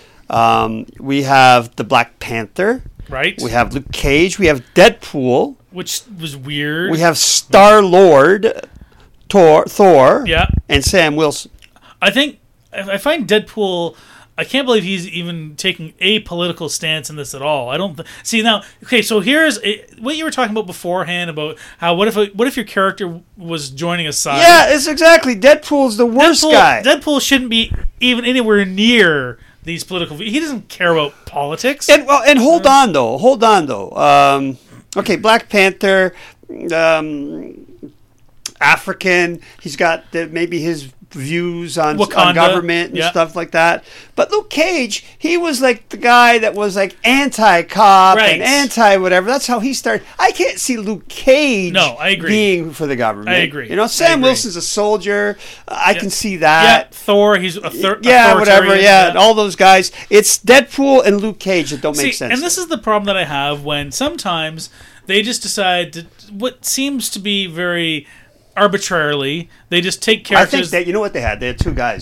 S2: Um, we have the Black Panther.
S3: Right.
S2: We have Luke Cage. We have Deadpool.
S3: Which was weird.
S2: We have Star Lord, Thor, Thor,
S3: Yeah.
S2: and Sam Wilson.
S3: I think I I find Deadpool. I can't believe he's even taking a political stance in this at all. I don't th- see now. Okay, so here's a, what you were talking about beforehand about how what if a, what if your character was joining a side?
S2: Yeah, it's exactly. Deadpool's the worst
S3: Deadpool,
S2: guy.
S3: Deadpool shouldn't be even anywhere near these political. He doesn't care about politics.
S2: And well, and hold on though, hold on though. Um, okay, Black Panther, um, African. He's got the, maybe his views on, on
S3: Wakanda,
S2: government and
S3: yeah.
S2: stuff like that. But Luke Cage, he was like the guy that was like anti-cop
S3: Right.
S2: and anti-whatever. That's how he started. I can't see Luke Cage
S3: No, I agree.
S2: being for the government.
S3: I agree.
S2: You know,
S3: I
S2: Sam
S3: agree.
S2: Wilson's a soldier. I
S3: Yeah.
S2: can see
S3: yeah,
S2: that.
S3: Thor. He's a thir-
S2: Yeah, whatever.
S3: authoritarian,
S2: Yeah, all those guys. It's Deadpool and Luke Cage that don't make
S3: See,
S2: sense.
S3: and this is the problem that I have when sometimes they just decide to what seems to be very arbitrarily. They just take
S2: I think
S3: characters.
S2: that you know what they had. They had two guys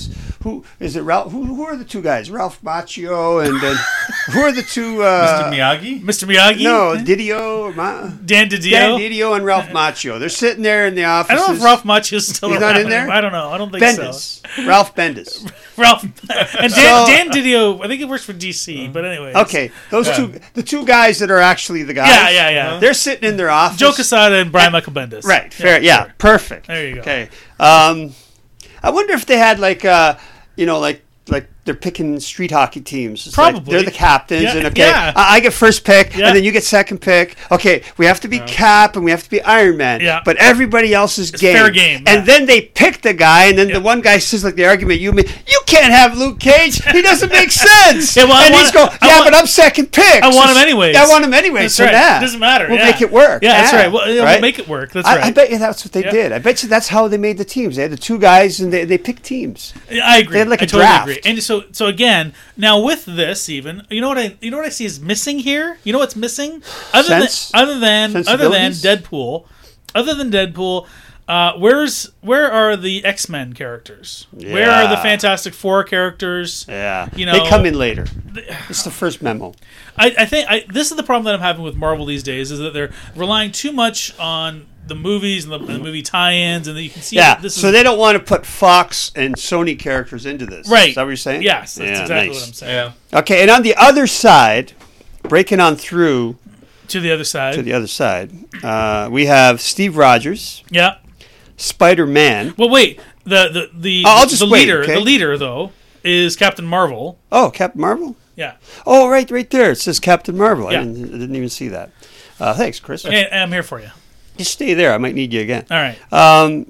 S2: who is it? Ralph? Who, who are the two guys? Ralph Macchio and then who are the two? Uh,
S4: Mister Miyagi?
S3: Mister Miyagi?
S2: No, Didio. Or Ma-
S3: Dan Didio?
S2: Dan Didio and Ralph Macchio. They're sitting there in the office.
S3: I don't know if Ralph Macchio's still
S2: He's
S3: around.
S2: not in there?
S3: I don't know. I don't think
S2: Bendis.
S3: so.
S2: Ralph Bendis.
S3: Ralph and Dan,
S2: So-
S3: Dan Didio, I think he works for D C, but anyways.
S2: Okay, those
S4: Yeah.
S2: two, the two guys that are actually the guys.
S3: Yeah, yeah, yeah.
S2: They're sitting in their office.
S3: Joe Quesada and Brian Michael Bendis.
S2: Right. Fair. Yeah.
S3: sure.
S2: Perfect.
S3: There you go.
S2: Okay. Um, I wonder if they had like, uh, you know, like like they're picking street hockey teams. It's like
S3: Probably.
S2: they're the captains,
S3: Yeah,
S2: and okay,
S3: yeah.
S2: I, I get first pick,
S3: Yeah.
S2: and then you get second pick. Okay, we have to be Cap and we have to be Iron Man.
S3: Yeah.
S2: But everybody else is
S3: It's
S2: game.
S3: fair game,
S2: And
S3: yeah.
S2: then they pick the guy, and then
S3: Yeah.
S2: the one guy says like the argument you made. You can't have Luke Cage. He doesn't make sense.
S3: Yeah, well, I
S2: and
S3: want-
S2: he's going,
S3: I
S2: yeah,
S3: want-
S2: but I'm second pick.
S3: I want
S2: So-
S3: him anyways.
S2: I want him anyways.
S3: That's
S2: so
S3: right.
S2: yeah,
S3: It doesn't matter.
S2: We'll
S3: yeah.
S2: make it work.
S3: Yeah, that's
S2: Yeah.
S3: right. Well, yeah,
S2: Right?
S3: we'll make it work. That's
S2: I,
S3: right.
S2: I bet you that's what they
S3: Yeah.
S2: did. I bet you that's how they made the teams. They had the two guys and they, they picked teams.
S3: I agree.
S2: They had like
S3: I
S2: a
S3: totally
S2: draft.
S3: agree. And so, so again, now with this, even you know what I, you know what I see is missing here. You know what's missing? Other
S2: Sense?
S3: than, other than, other than
S2: Sensibilities?
S3: Deadpool, other than Deadpool, uh, where's where are the X-Men characters? Where are the
S2: Yeah.
S3: Fantastic Four characters?
S2: Yeah,
S3: You know-
S2: they come in later. It's the first memo.
S3: I, I think I, this is the problem that I'm having with Marvel these days is that they're relying too much on the movies and the, and the movie tie-ins, and that you can see
S2: Yeah,
S3: that this
S2: so
S3: is
S2: they don't want to put Fox and Sony characters into this.
S3: right.
S2: Is that what you're saying?
S3: Yes, that's
S2: Yeah,
S3: exactly
S2: nice.
S3: what I'm saying.
S4: Yeah.
S2: Okay, and on the other side, breaking on through
S3: To the other side,
S2: to the other side, uh, we have Steve Rogers,
S3: yeah.
S2: Spider-Man.
S3: Well, wait. The the the,
S2: Oh, I'll just
S3: the
S2: wait,
S3: leader
S2: okay?
S3: the leader though is Captain Marvel.
S2: Oh, Captain Marvel.
S3: Yeah,
S2: Oh, right, right there. It says Captain Marvel.
S3: Yeah.
S2: I, didn't, I didn't even see that. Uh, thanks, Chris.
S3: and, and I'm here for you.
S2: Just stay there. I might need you again.
S3: All right.
S2: Um,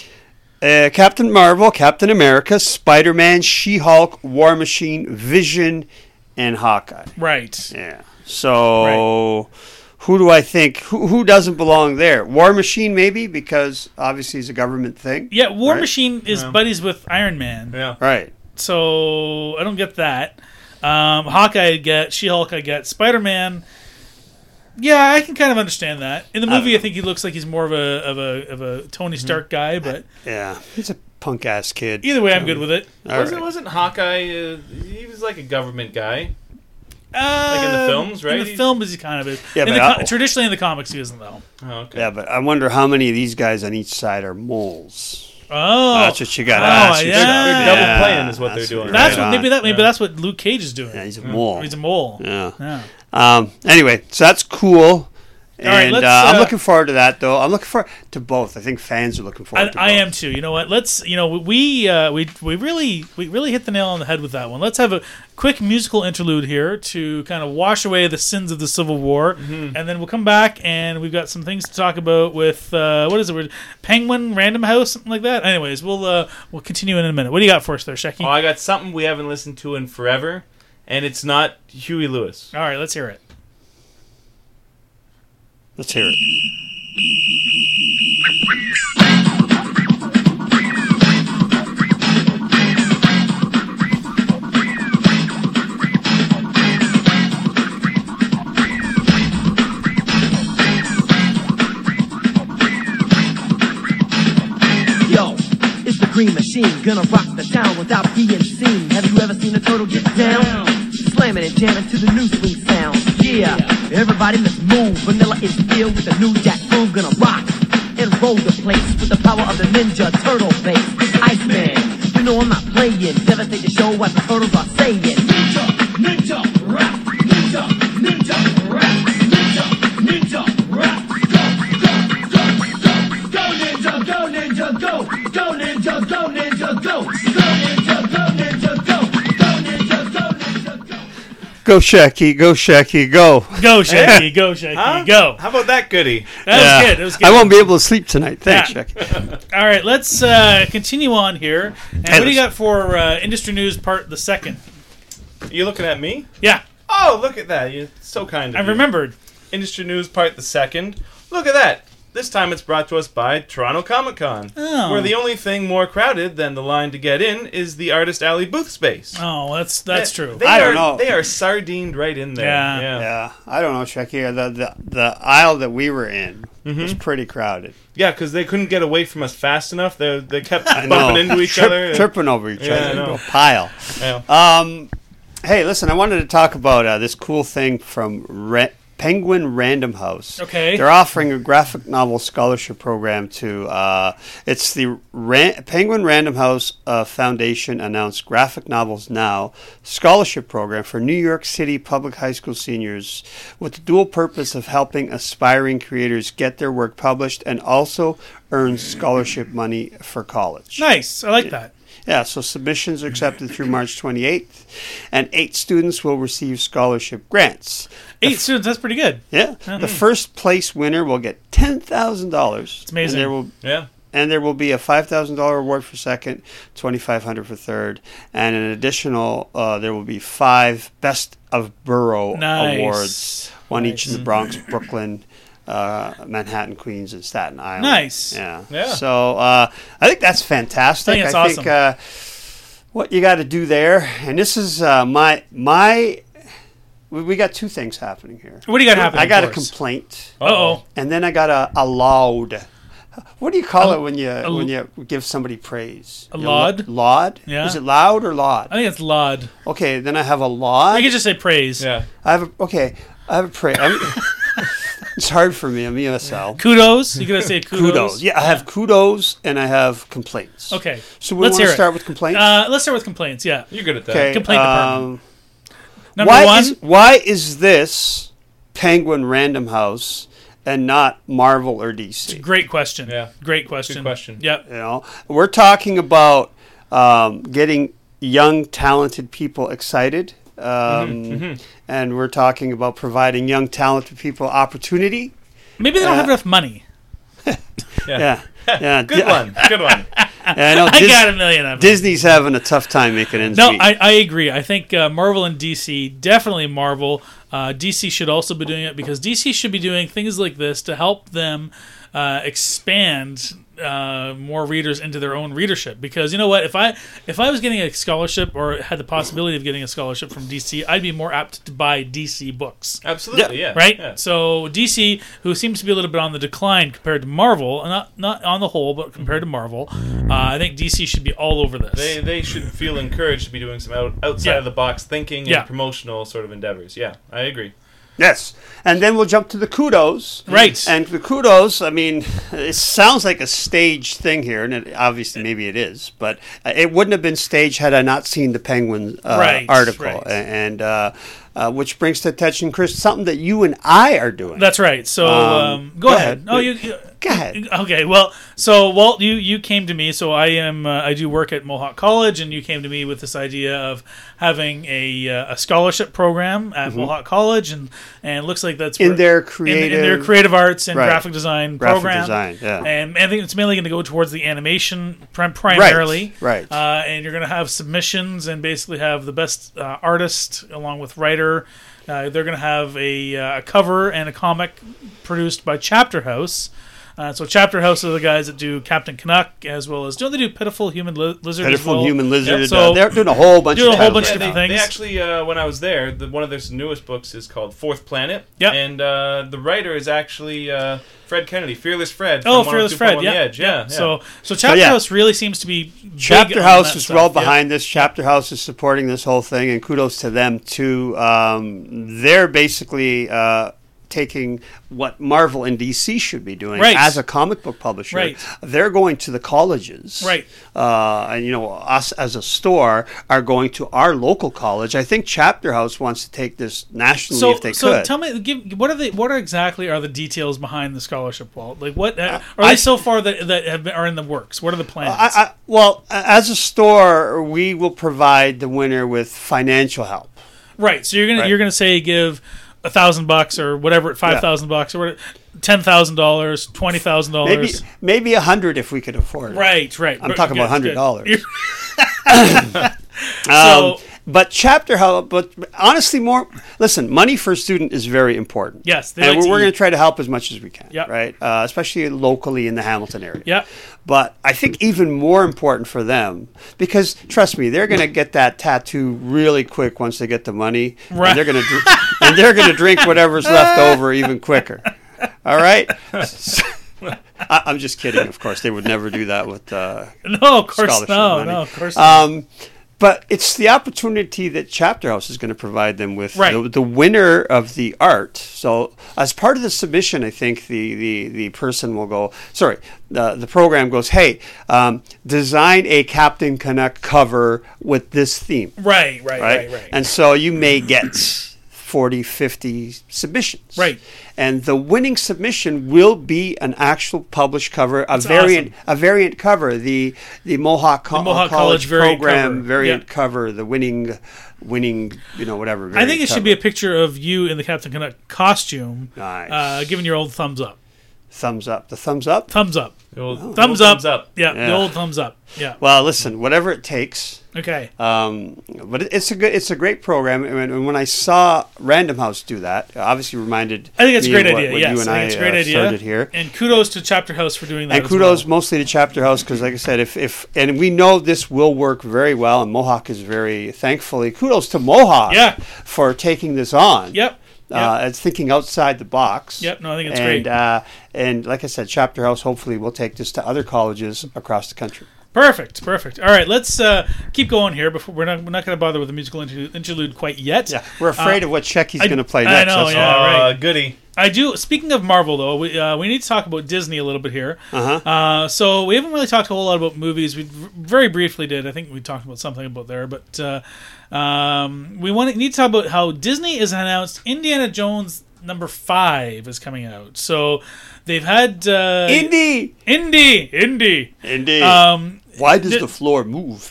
S2: uh, Captain Marvel, Captain America, Spider-Man, She-Hulk, War Machine, Vision, and Hawkeye.
S3: Right.
S2: Yeah. So, who do I think? Who, who doesn't belong there? War Machine, maybe, because obviously it's a government thing.
S3: Yeah, War
S2: Right.
S3: Machine is
S4: Yeah.
S3: buddies with Iron Man.
S4: Yeah.
S2: Right.
S3: So I don't get that. Um, Hawkeye I get, She-Hulk I get, Spider-Man. Yeah, I can kind of understand that. In the
S2: I don't
S3: movie, I,
S2: know.
S3: think he looks like he's more of a of a of a Tony Stark guy, but
S2: Yeah. He's a punk ass kid.
S3: either way, I'm good with it.
S2: All
S4: wasn't
S2: right.
S4: wasn't Hawkeye? Uh, he was like a government guy.
S3: Uh,
S4: in the films, right?
S3: In the films, he kind of is.
S2: Yeah,
S3: in
S2: but
S3: the
S2: I-
S3: co- traditionally in the comics, he isn't though.
S4: Oh, okay.
S2: Yeah, but I wonder how many of these guys on each side are moles.
S3: Oh,
S2: That's what you got to
S3: Oh,
S2: ask
S3: yeah.
S2: yourself.
S3: They're
S4: double playing is what
S2: that's
S4: they're doing.
S3: That's
S2: right
S3: what maybe
S2: on.
S3: that maybe
S4: Yeah.
S3: that's what Luke Cage is doing.
S2: Yeah, he's a mole.
S3: He's a mole.
S2: Yeah.
S3: Yeah.
S2: Um, anyway, so that's cool. And
S3: right, let's,
S2: uh, I'm
S3: uh,
S2: looking forward to that, though. I'm looking forward to both. I think fans are looking
S3: I,
S2: forward to both.
S3: I am too. You know what? Let's. You know we uh, we we really we really hit the nail on the head with that one. Let's have a quick musical interlude here to kind of wash away the sins of the Civil War,
S2: Mm-hmm.
S3: and then we'll come back and we've got some things to talk about with uh, what is it? We're- Penguin Random House, something like that. Anyways, we'll uh, we'll continue in a minute. What do you got for us there, Shecky?
S4: Oh, I got something we haven't listened to in forever, and it's not Huey Lewis.
S3: All right, let's hear it.
S2: Let's hear it.
S5: Yo, it's the Green Machine, gonna rock the town without being seen. Have you ever seen a turtle get down? Slamming and jamming to the new swing sound. Yeah, everybody let's move. Vanilla is ill with the new jack groove, gonna rock and roll the place with the power of the Ninja Turtle bass. It's Iceman, you know I'm not playing. Devastate the show what the turtles are saying. Ninja, ninja, rap, ninja, ninja, rap, ninja, ninja, rap. Go, go, go, go, ninja, go, go, ninja, go, go, ninja, go, ninja, go, go, ninja, go, ninja, go, go, ninja, go, ninja, go.
S2: Go, Shecky. Go, Shecky. Go.
S3: Go, Shecky. Go, Shecky.
S4: Huh?
S3: Go.
S4: How about that goodie?
S3: That
S2: Yeah.
S3: was good. That was good.
S2: I won't be able to sleep tonight. Thanks,
S3: Yeah.
S2: Shecky.
S3: All right, let's uh, continue on here. And
S2: Hey,
S3: what do you
S2: let's-
S3: got for uh, industry news part the second?
S4: You looking at me?
S3: Yeah,
S4: Oh, look at that! You're so kind of
S3: I
S4: you.
S3: remembered.
S4: Industry news part the second. Look at that! This time it's brought to us by Toronto Comic Con,
S3: Oh.
S4: where the only thing more crowded than the line to get in is the Artist Alley booth space.
S3: Oh, that's that's
S4: They-
S3: true.
S4: They
S2: I
S4: are,
S2: don't know.
S4: They are sardined right in there.
S3: Yeah.
S2: Yeah, I don't know, Shecky. The, the the aisle that we were in was pretty crowded.
S4: Yeah, because they couldn't get away from us fast enough. They they kept
S2: I
S4: bumping
S2: know.
S4: into each
S2: Trip-
S4: other.
S2: tripping over each
S4: Yeah, I
S2: other
S4: know.
S2: into a pile.
S4: Yeah.
S2: Um, hey, listen, I wanted to talk about uh, this cool thing from Ra- Penguin Random House.
S3: Okay.
S2: They're offering a graphic novel scholarship program to, uh, it's the Ra- Penguin Random House uh, Foundation announced Graphic Novels Now scholarship program for New York City public high school seniors with the dual purpose of helping aspiring creators get their work published and also earn scholarship money for college.
S3: Nice. I like that.
S2: Yeah, so submissions are accepted through March twenty-eighth, and eight students will receive scholarship grants.
S3: Eight students. That's pretty good.
S2: Yeah, the first place winner will get ten thousand dollars.
S3: It's amazing.
S2: And there will
S4: Yeah.
S2: and there will be a five thousand dollar award for second, twenty five hundred for third, and an additional. Uh, there will be five best of borough
S3: Nice.
S2: awards, one each in the Bronx, Brooklyn, uh, Manhattan, Queens, and Staten Island.
S3: Nice.
S2: Yeah.
S4: Yeah.
S2: So uh, I think that's fantastic.
S3: I think it's
S2: I
S3: awesome.
S2: think uh, what you got to do there, and this is uh, my my. We we got two things happening here.
S3: What do you got happening?
S2: I got a
S3: for us?
S2: complaint,
S3: Uh-oh.
S2: and then I got a, a laud. What do you call
S3: A-
S2: it when you
S3: a-
S2: when you give somebody praise?
S3: A
S2: You know,
S3: laud?
S2: Laud?
S3: Yeah.
S2: Is it loud or laud?
S3: I think it's laud.
S2: Okay, then I have a laud.
S3: You can just say praise.
S4: Yeah.
S2: I have a, okay. I have a praise. It's hard for me. I'm E S L.
S3: Kudos. You gotta say kudos.
S2: Kudos. Yeah, I have kudos and I have complaints.
S3: Okay.
S2: So we
S3: Let's
S2: want
S3: hear
S2: to
S3: it.
S2: start with complaints.
S3: Uh, let's start with complaints. Yeah.
S4: You're good at that.
S2: okay.
S3: complaint department.
S2: um,
S3: Number
S2: why
S3: one.
S2: is why is this Penguin Random House and not Marvel or D C?
S3: Great question.
S4: Yeah.
S3: Great question.
S4: Good question.
S3: Yep.
S2: You know, we're talking about um, getting young, talented people excited, um, and we're talking about providing young, talented people opportunity.
S3: Maybe they don't
S2: Uh,
S3: have enough money.
S2: Yeah, yeah.
S4: Good one. Good one.
S2: Yeah, I know.
S3: I
S2: Dis-
S3: got a million of them.
S2: Disney's having a tough time making ends
S3: No,
S2: meet.
S3: I, I agree. I think uh, Marvel and D C, definitely Marvel. Uh, D C should also be doing it because D C should be doing things like this to help them uh, expand uh, more readers into their own readership. Because you know what, if I if I was getting a scholarship or had the possibility of getting a scholarship from D C, I'd be more apt to buy D C books.
S4: Absolutely. Yeah.
S3: Right,
S4: Yeah.
S3: so D C, who seems to be a little bit on the decline compared to Marvel, not not on the whole, but compared to Marvel, uh, I think D C should be all over this.
S4: They they should feel encouraged to be doing some out, outside
S3: Yeah.
S4: of the box thinking
S3: Yeah.
S4: and promotional sort of endeavors. Yeah, I agree.
S2: Yes, and then we'll jump to the kudos.
S3: Right.
S2: And the kudos, I mean, it sounds like a staged thing here, and it, obviously maybe it is, but uh, it wouldn't have been staged had I not seen the Penguin uh,
S3: Right,
S2: article.
S3: right.
S2: A- And uh, uh, which brings to attention, Chris, something that you and I are doing.
S3: That's right. So
S2: Um,
S3: um, go,
S2: go
S3: ahead.
S2: ahead.
S3: Oh, you, you
S2: Go ahead.
S3: Okay. Well, so Walt, you, you came to me. So I am uh, I do work at Mohawk College, and you came to me with this idea of having a uh, a scholarship program at Mohawk College, and and it looks like that's
S2: Mm-hmm. In
S3: where-
S2: their
S3: in,
S2: creative,
S3: in their creative arts and
S2: Right.
S3: graphic design
S2: graphic
S3: program.
S2: design. Yeah.
S3: And I think it's mainly going to go towards the animation prim- primarily.
S2: right.
S3: Uh, and you're going to have submissions and basically have the best uh, artist along with writer. Uh, they're going to have a, uh, a cover and a comic produced by Chapter House. Uh, so Chapter House are the guys that do Captain Canuck, as well as don't they do Pitiful Human Li- Lizard? as
S2: Pitiful
S3: well?
S2: Human Lizard.
S3: Yep.
S2: uh,
S3: So
S2: they're doing a whole bunch
S3: doing
S2: of
S3: a whole
S2: titles
S3: bunch
S2: right
S3: of
S2: now.
S3: different
S4: They, they
S3: things.
S4: actually, uh, when I was there, the, one of their newest books is called Fourth Planet.
S3: Yep.
S4: And uh, the writer is actually uh, Fred Kennedy, Fearless Fred.
S3: Oh,
S4: from
S3: Fearless
S4: one oh two point
S3: Fred,
S4: one
S3: yeah.
S4: The Edge. Yeah, yeah.
S3: So, so Chapter
S2: yeah.
S3: House really seems to be big
S2: Chapter
S3: on
S2: House
S3: that
S2: is
S3: stuff,
S2: well
S3: yeah.
S2: behind this. Chapter House is supporting this whole thing, and kudos to them too. Um, they're basically uh, taking what Marvel and D C should be doing
S3: Right.
S2: as a comic book publisher.
S3: Right.
S2: They're going to the colleges,
S3: Right.
S2: Uh, and you know, us as a store are going to our local college. I think Chapter House wants to take this nationally
S3: So,
S2: if they
S3: so
S2: could.
S3: tell me, give, what are the what are exactly are the details behind the scholarship, Walt? Like, what uh, are
S2: I-
S3: they so far that that have been, are in the works? What are the plans?
S2: I, I, well, as a store, we will provide the winner with financial help.
S3: right. So you're gonna
S2: Right.
S3: you're gonna say give a thousand bucks or whatever, five thousand bucks or whatever, ten thousand dollars, twenty thousand
S2: Maybe
S3: dollars.
S2: maybe a hundred if we could afford it.
S3: Right, right.
S2: I'm talking about hundred dollars.
S3: So-
S2: Um, but chapter help, but honestly, more listen. Money for a student is very important.
S3: Yes, they
S2: and
S3: like
S2: we're,
S3: to
S2: we're going
S3: eat.
S2: to try to help as much as we can.
S3: Yep.
S2: Right, uh, especially locally in the Hamilton area.
S3: Yeah.
S2: But I think even more important for them, because trust me, they're going to get that tattoo really quick once they get the money,
S3: Right.
S2: and they're going to dr- and they're going to drink whatever's left over even quicker. All right. So, I, I'm just kidding. Of course, they would never do that with uh,
S3: No, of course
S2: scholarship
S3: no,
S2: money.
S3: no, of course not.
S2: Um, but it's the opportunity that Chapter House is going to provide them with.
S3: Right.
S2: The, the winner of the art. So as part of the submission, I think the, the, the person will go, sorry, the, the program goes, hey, um, design a Captain Canuck cover with this theme.
S3: Right, right,
S2: Right?
S3: right, right.
S2: And so you may get forty, fifty submissions.
S3: Right.
S2: And the winning submission will be an actual published cover, a
S3: That's
S2: variant,
S3: awesome.
S2: a variant cover, the the Mohawk, Co-
S3: The Mohawk
S2: College,
S3: College variant
S2: program
S3: cover.
S2: variant
S3: Yeah.
S2: cover, the winning, winning, you know, whatever.
S3: I
S2: variant
S3: think it should
S2: cover.
S3: be a picture of you in the Captain Canuck costume,
S2: Nice.
S3: uh, giving your old thumbs up.
S2: thumbs up. The thumbs up.
S3: Thumbs up.
S4: The old-
S3: Thumbs,
S4: the old
S3: up.
S4: thumbs up.
S3: Yeah,
S2: Yeah.
S3: the old thumbs up. Yeah.
S2: Well, listen, whatever it takes.
S3: Okay.
S2: Um, but it, it's a good, it's a great program. And, and when I saw Random House do that, it obviously reminded
S3: I think it's a
S2: me
S3: great
S2: of what,
S3: idea.
S2: what
S3: Yes,
S2: you and
S3: I
S2: I,
S3: think it's a great
S2: uh,
S3: idea.
S2: started here.
S3: And kudos to Chapter House for doing that.
S2: And
S3: as
S2: kudos
S3: well.
S2: mostly to Chapter House because, like I said, if, if and we know this will work very well, and Mohawk is very thankfully kudos to Mohawk
S3: Yeah.
S2: for taking this on.
S3: Yep.
S2: Uh, it's thinking outside the box.
S3: Yep, no, I think it's
S2: and,
S3: great.
S2: Uh, and like I said, Chapter House hopefully will take this to other colleges across the country.
S3: Perfect, perfect. All right, let's uh, keep going here. Before we're not we're not going to bother with the musical interlude, interlude quite yet.
S2: Yeah, we're afraid
S3: Uh,
S2: of what Checky's
S3: I-
S2: going to play
S3: I
S2: next.
S3: know,
S2: that's
S3: yeah.
S2: all.
S3: right.
S4: Uh, goody.
S3: I do. Speaking of Marvel, though, we uh, we need to talk about Disney a little bit here.
S2: Uh-huh.
S3: Uh, so we haven't really talked a whole lot about movies. We v- very briefly did. I think we talked about something about there, but uh, um, we want to need to talk about how Disney has announced Indiana Jones number five is coming out. So they've had uh,
S2: Indy!
S3: Indy, Indy.
S2: Indy!
S3: Um,
S2: Why does
S3: di-
S2: the floor move?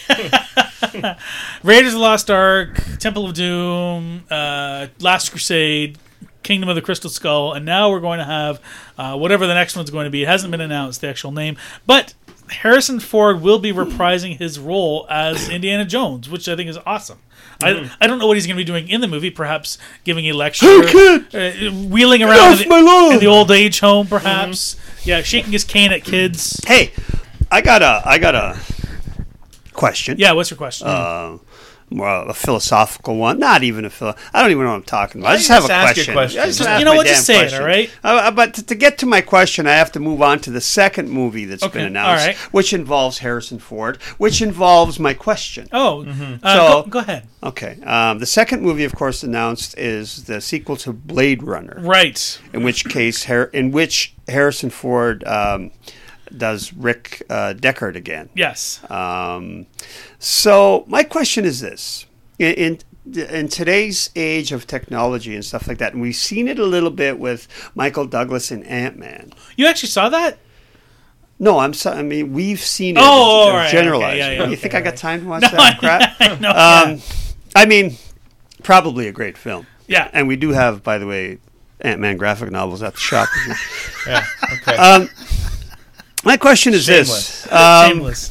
S3: Raiders of the Lost Ark, Temple of Doom, uh, Last Crusade, Kingdom of the Crystal Skull, and now we're going to have uh, whatever the next one's going to be. It hasn't been announced, the actual name, but Harrison Ford will be reprising his role as Indiana Jones, which I think is awesome. I, I don't know what he's going to be doing in the movie. Perhaps giving a lecture,
S2: Hey,
S3: uh, wheeling around
S2: off
S3: in
S2: my
S3: the,
S2: lawn.
S3: in the old age home, perhaps. Yeah, shaking his cane at kids.
S2: Hey, I got a, I got a question.
S3: Yeah, what's your question?
S2: Uh, more a philosophical one. Not even a philo. I don't even know what I'm talking about.
S4: Why
S2: I just
S4: don't
S2: have
S4: you
S2: a
S4: just ask your
S2: question.
S4: question?
S2: I just
S3: Just-
S2: ask
S3: you know
S2: my
S3: what,
S2: damn
S3: just say it,
S2: question.
S3: all right?
S2: Uh, but to, to get to my question, I have to move on to the second movie that's
S3: Okay,
S2: been announced,
S3: all right.
S2: which involves Harrison Ford, which involves my question.
S3: oh, uh,
S2: mm-hmm. So-
S3: go, go ahead.
S2: Okay. Um, the second movie, of course, announced is the sequel to Blade Runner.
S3: Right.
S2: In which case, Har- in which Harrison Ford um, does Rick uh, Deckard again.
S3: Yes.
S2: Um, so my question is this: in, in in today's age of technology and stuff like that, and we've seen it a little bit with Michael Douglas in Ant-Man.
S3: You actually saw that?
S2: No, I'm so, I mean we've seen it.
S3: Oh,
S2: I'm
S3: all right,
S2: generalizing.
S3: okay, yeah, yeah,
S2: you
S3: okay,
S2: think I got
S3: right.
S2: time to watch
S3: No,
S2: that crap?
S3: I know.
S2: Um, I mean, probably a great film.
S3: yeah.
S2: And we do have, by the way, Ant-Man graphic novels at the shop.
S4: Yeah. Okay.
S2: um, my question is
S4: Shameless.
S2: this: um,
S3: Shameless.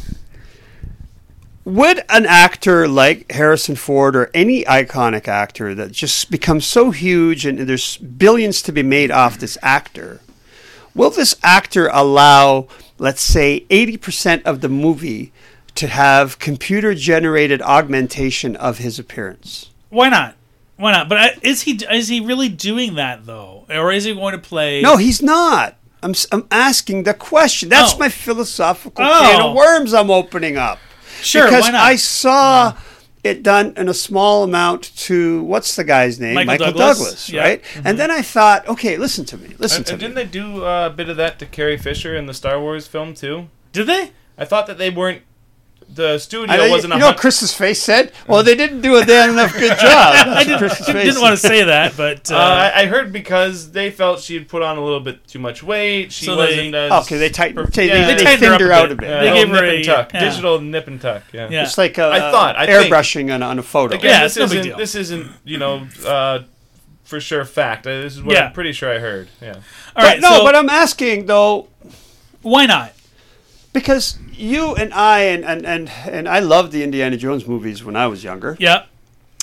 S2: would an actor like Harrison Ford or any iconic actor that just becomes so huge and there's billions to be made off this actor, will this actor allow, let's say, eighty percent of the movie to have computer-generated augmentation of his appearance?
S3: Why not? Why not? But I, is he is he really doing that though, or is he going to play?
S2: No, he's not. I'm, s- I'm asking the question. That's
S3: Oh.
S2: my philosophical
S3: Oh.
S2: can of worms I'm opening up.
S3: Sure,
S2: because
S3: why not?
S2: I saw it done in a small amount to what's the guy's name,
S3: Michael
S2: Douglas,
S3: Douglas, yeah.
S2: right? And then I thought, okay, listen to me, listen
S4: And,
S2: to
S4: and
S2: me.
S4: didn't they do uh, a bit of that to Carrie Fisher in the Star Wars film too?
S3: Did they?
S4: I thought that they weren't. The studio
S2: I,
S4: wasn't.
S2: you
S4: a
S2: know,
S4: hun-
S2: what Chris's face said, well, they didn't do a damn enough good job. That's
S3: I
S2: what
S3: didn't,
S2: Chris's face
S3: didn't want to
S2: said.
S3: say that, but uh,
S4: Uh, I, I heard because they felt she had put on a little bit too much weight. She
S3: So they-
S4: wasn't as
S2: Okay, they tightened,
S4: perf-
S2: they,
S4: yeah,
S2: they,
S3: they tightened her
S2: thinned
S3: up
S2: her
S3: a
S2: out
S3: bit.
S2: a bit.
S4: Yeah,
S3: They
S4: they
S3: gave
S4: nip
S3: her a-
S4: and tuck,
S3: yeah.
S4: digital nip and tuck. Yeah.
S3: Yeah.
S2: It's like uh,
S4: I thought, I think-
S2: airbrushing on, on a photo.
S4: Again,
S3: Yeah,
S4: this
S3: it's no big
S4: isn't.
S3: deal.
S4: This isn't. You know, uh, for sure fact. Uh, This is what
S3: Yeah.
S4: I'm pretty sure I heard. Yeah.
S3: all
S2: But
S3: right.
S2: no,
S3: so
S2: but I'm asking, though,
S3: why not?
S2: because you and I, and, and, and, and I loved the Indiana Jones movies when I was younger.
S3: Yeah.